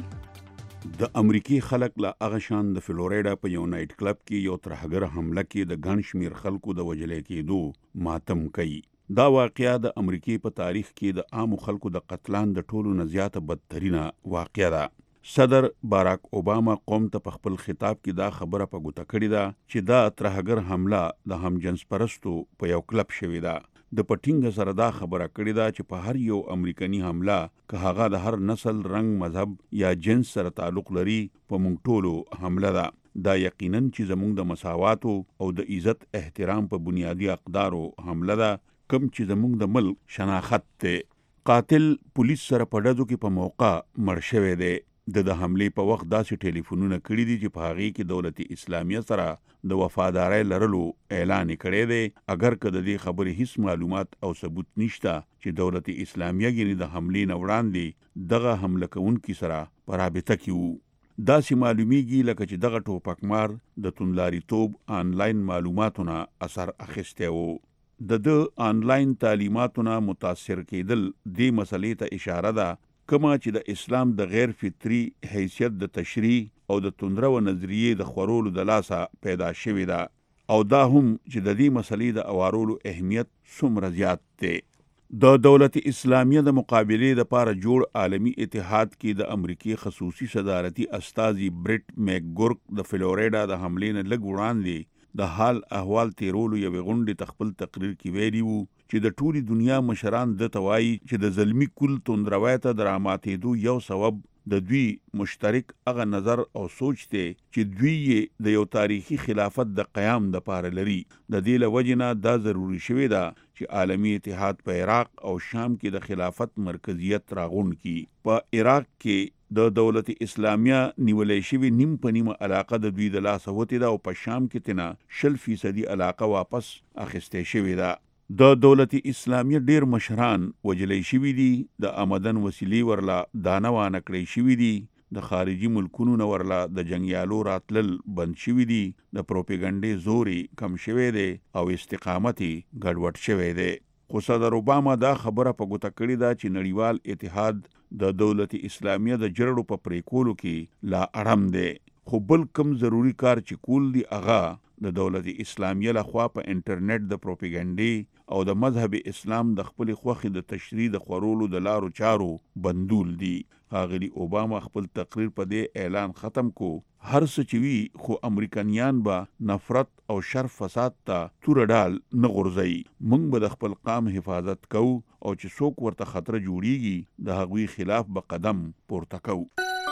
[SPEAKER 14] د امریکای خلک لا هغه شان د فلوریډا په یو نایټ کلب کې یو ترهګر حمله کې د ګڼ شمیر خلکو د وژلې کېدو ماتم کوي. دا واقعیا د امریکای په تاریخ کې د عامو خلکو د قتلان د ټولو نه زیاته بدترینه واقعیا ده. صدر باراک اوباما قوم ته په خپل خطاب کې دا خبره په ګوته کړې ده چې دا ترهګر حمله د همجنس پرستو په یو کلب شوې ده. د پټینګ سره دا خبره کړې ده چې په هر یو امریکایي حمله که هغه د هر نسل رنګ مذهب یا جنس سره تعلق لري په موږ ټولو حمله ده. دا یقینا چې زموږ د مساواتو او د عزت احترام په بنیادی اقدارو حمله ده کوم چې زموږ د ملک شناخت ته قاتل پولیس سره په ډزو کې په موقع مړ شوی دی. د د حملې په وخت داسې ټلیفونونه کړي دي چې په هغې کې دولت اسلامیه سره د وفادارۍ لرلو اعلان کړی دی اگر که د دې خبرې هیڅ معلومات او ثبوت نشته چې دولت اسلامیه یعنې د حملې نه وړاندې دغه حمله کوونکي سره په رابطه کې وو. داسې معلومیږي لکه چې دغه ټوپکمار د توندلاریتوب آنلاین معلوماتو نه اثر اخیستی و. د ده آنلاین تعلیماتو نه متاثر کېدل دې مسلې ته اشاره ده کما چې د اسلام د غیر فطري حیثیت د تشریح او د توندرو نظریې د خورولو د لاسه پیدا شوې ده او دا هم چې د دې مسلې د اوارولو اهمیت څومره زیات دی. د دولت اسلامیه د مقابلې لپاره جوړ عالمی اتحاد کې د امریکای خصوصي صدارتي استازي بریټ میک ګورک د فلوریډا د حملې نه لږ وړاندې د حال احوال تیرولو یوې غونډې ته خپل تقریر کې ویلي وو چې د ټولې دنیا مشران دته وایي چې د زلمي کل توندروۍ ته د راماتېدو یو سبب د دوی مشترک هغه نظر او سوچ دی چې دوی یې د یو تاریخي خلافت د قیام دپاره لري. د دې له وجې نه دا ضروري شوې ده چې عالمي اتحاد په عراق او شام کې د خلافت مرکزیت راغونډ کړي. په عراق کې د دولت اسلامیه نیولې شوې نیم په نیمه علاقه د دوی د لاسه وتې ده او په شام کې تنه شل فیصدي علاقه واپس اخیستې شوې ده. د دولت اسلامیه ډیر مشران وجلې شوي دي، د آمدن وسیلې ورله دانه وانه کړی شوي دي، د خارجي ملکونو نه ورله د جنګیالو راتلل بند شوي دي، د پروپیګنډې زوري کم شوی دی او استقامت ګډوډ شوی دی. خو صدر اوباما دا خبره په ګوته کړې ده چې نړیوال اتحاد د دولت اسلامیه د جرړو په پریکولو کې لا اړم دی. خو بل کم ضروری کار چې کول دی هغه د دولت اسلامیه لخوا په انټرنیټ د پروپیګنډې او د مذهب اسلام د خپل خوخي د تشریح د خورولو د لارو چارو بندول دي. ښاغلي اوباما خپل تقریر په دې اعلان ختم کو هر څه چې وي خو امریکایان به نفرت او شر فساد ته توره ډال نه غورځوي. موږ به د خپل قام حفاظت کوو او چې څوک ورته خطره جوړیږي د هغوی خلاف به قدم پورته کوو.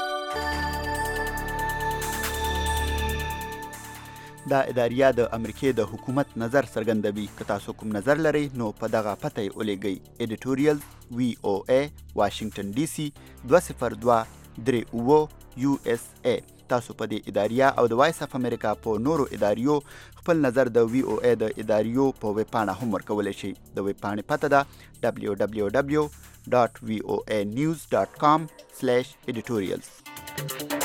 [SPEAKER 3] دا اداریه د امریکای د حکومت نظر څرګندوي. که تاسو کوم نظر لرئ نو په دغه پته یې ولیږئ. ایډیټوریل وی او ای واشنگټن ډي سي دوه صفر دوه درې اوه یو اس ای. تاسو په دې اداریه او د وایس اف امریکا په نورو اداریو خپل نظر د وی او ای د اداریو په ویب پاڼه هم ورکولی شئ. د ویب پاڼې پته ده دبلیو دبلیو دبلیو ډاټ وی او ای نیوز ډاټ کام سلیش ایډیټوریلز.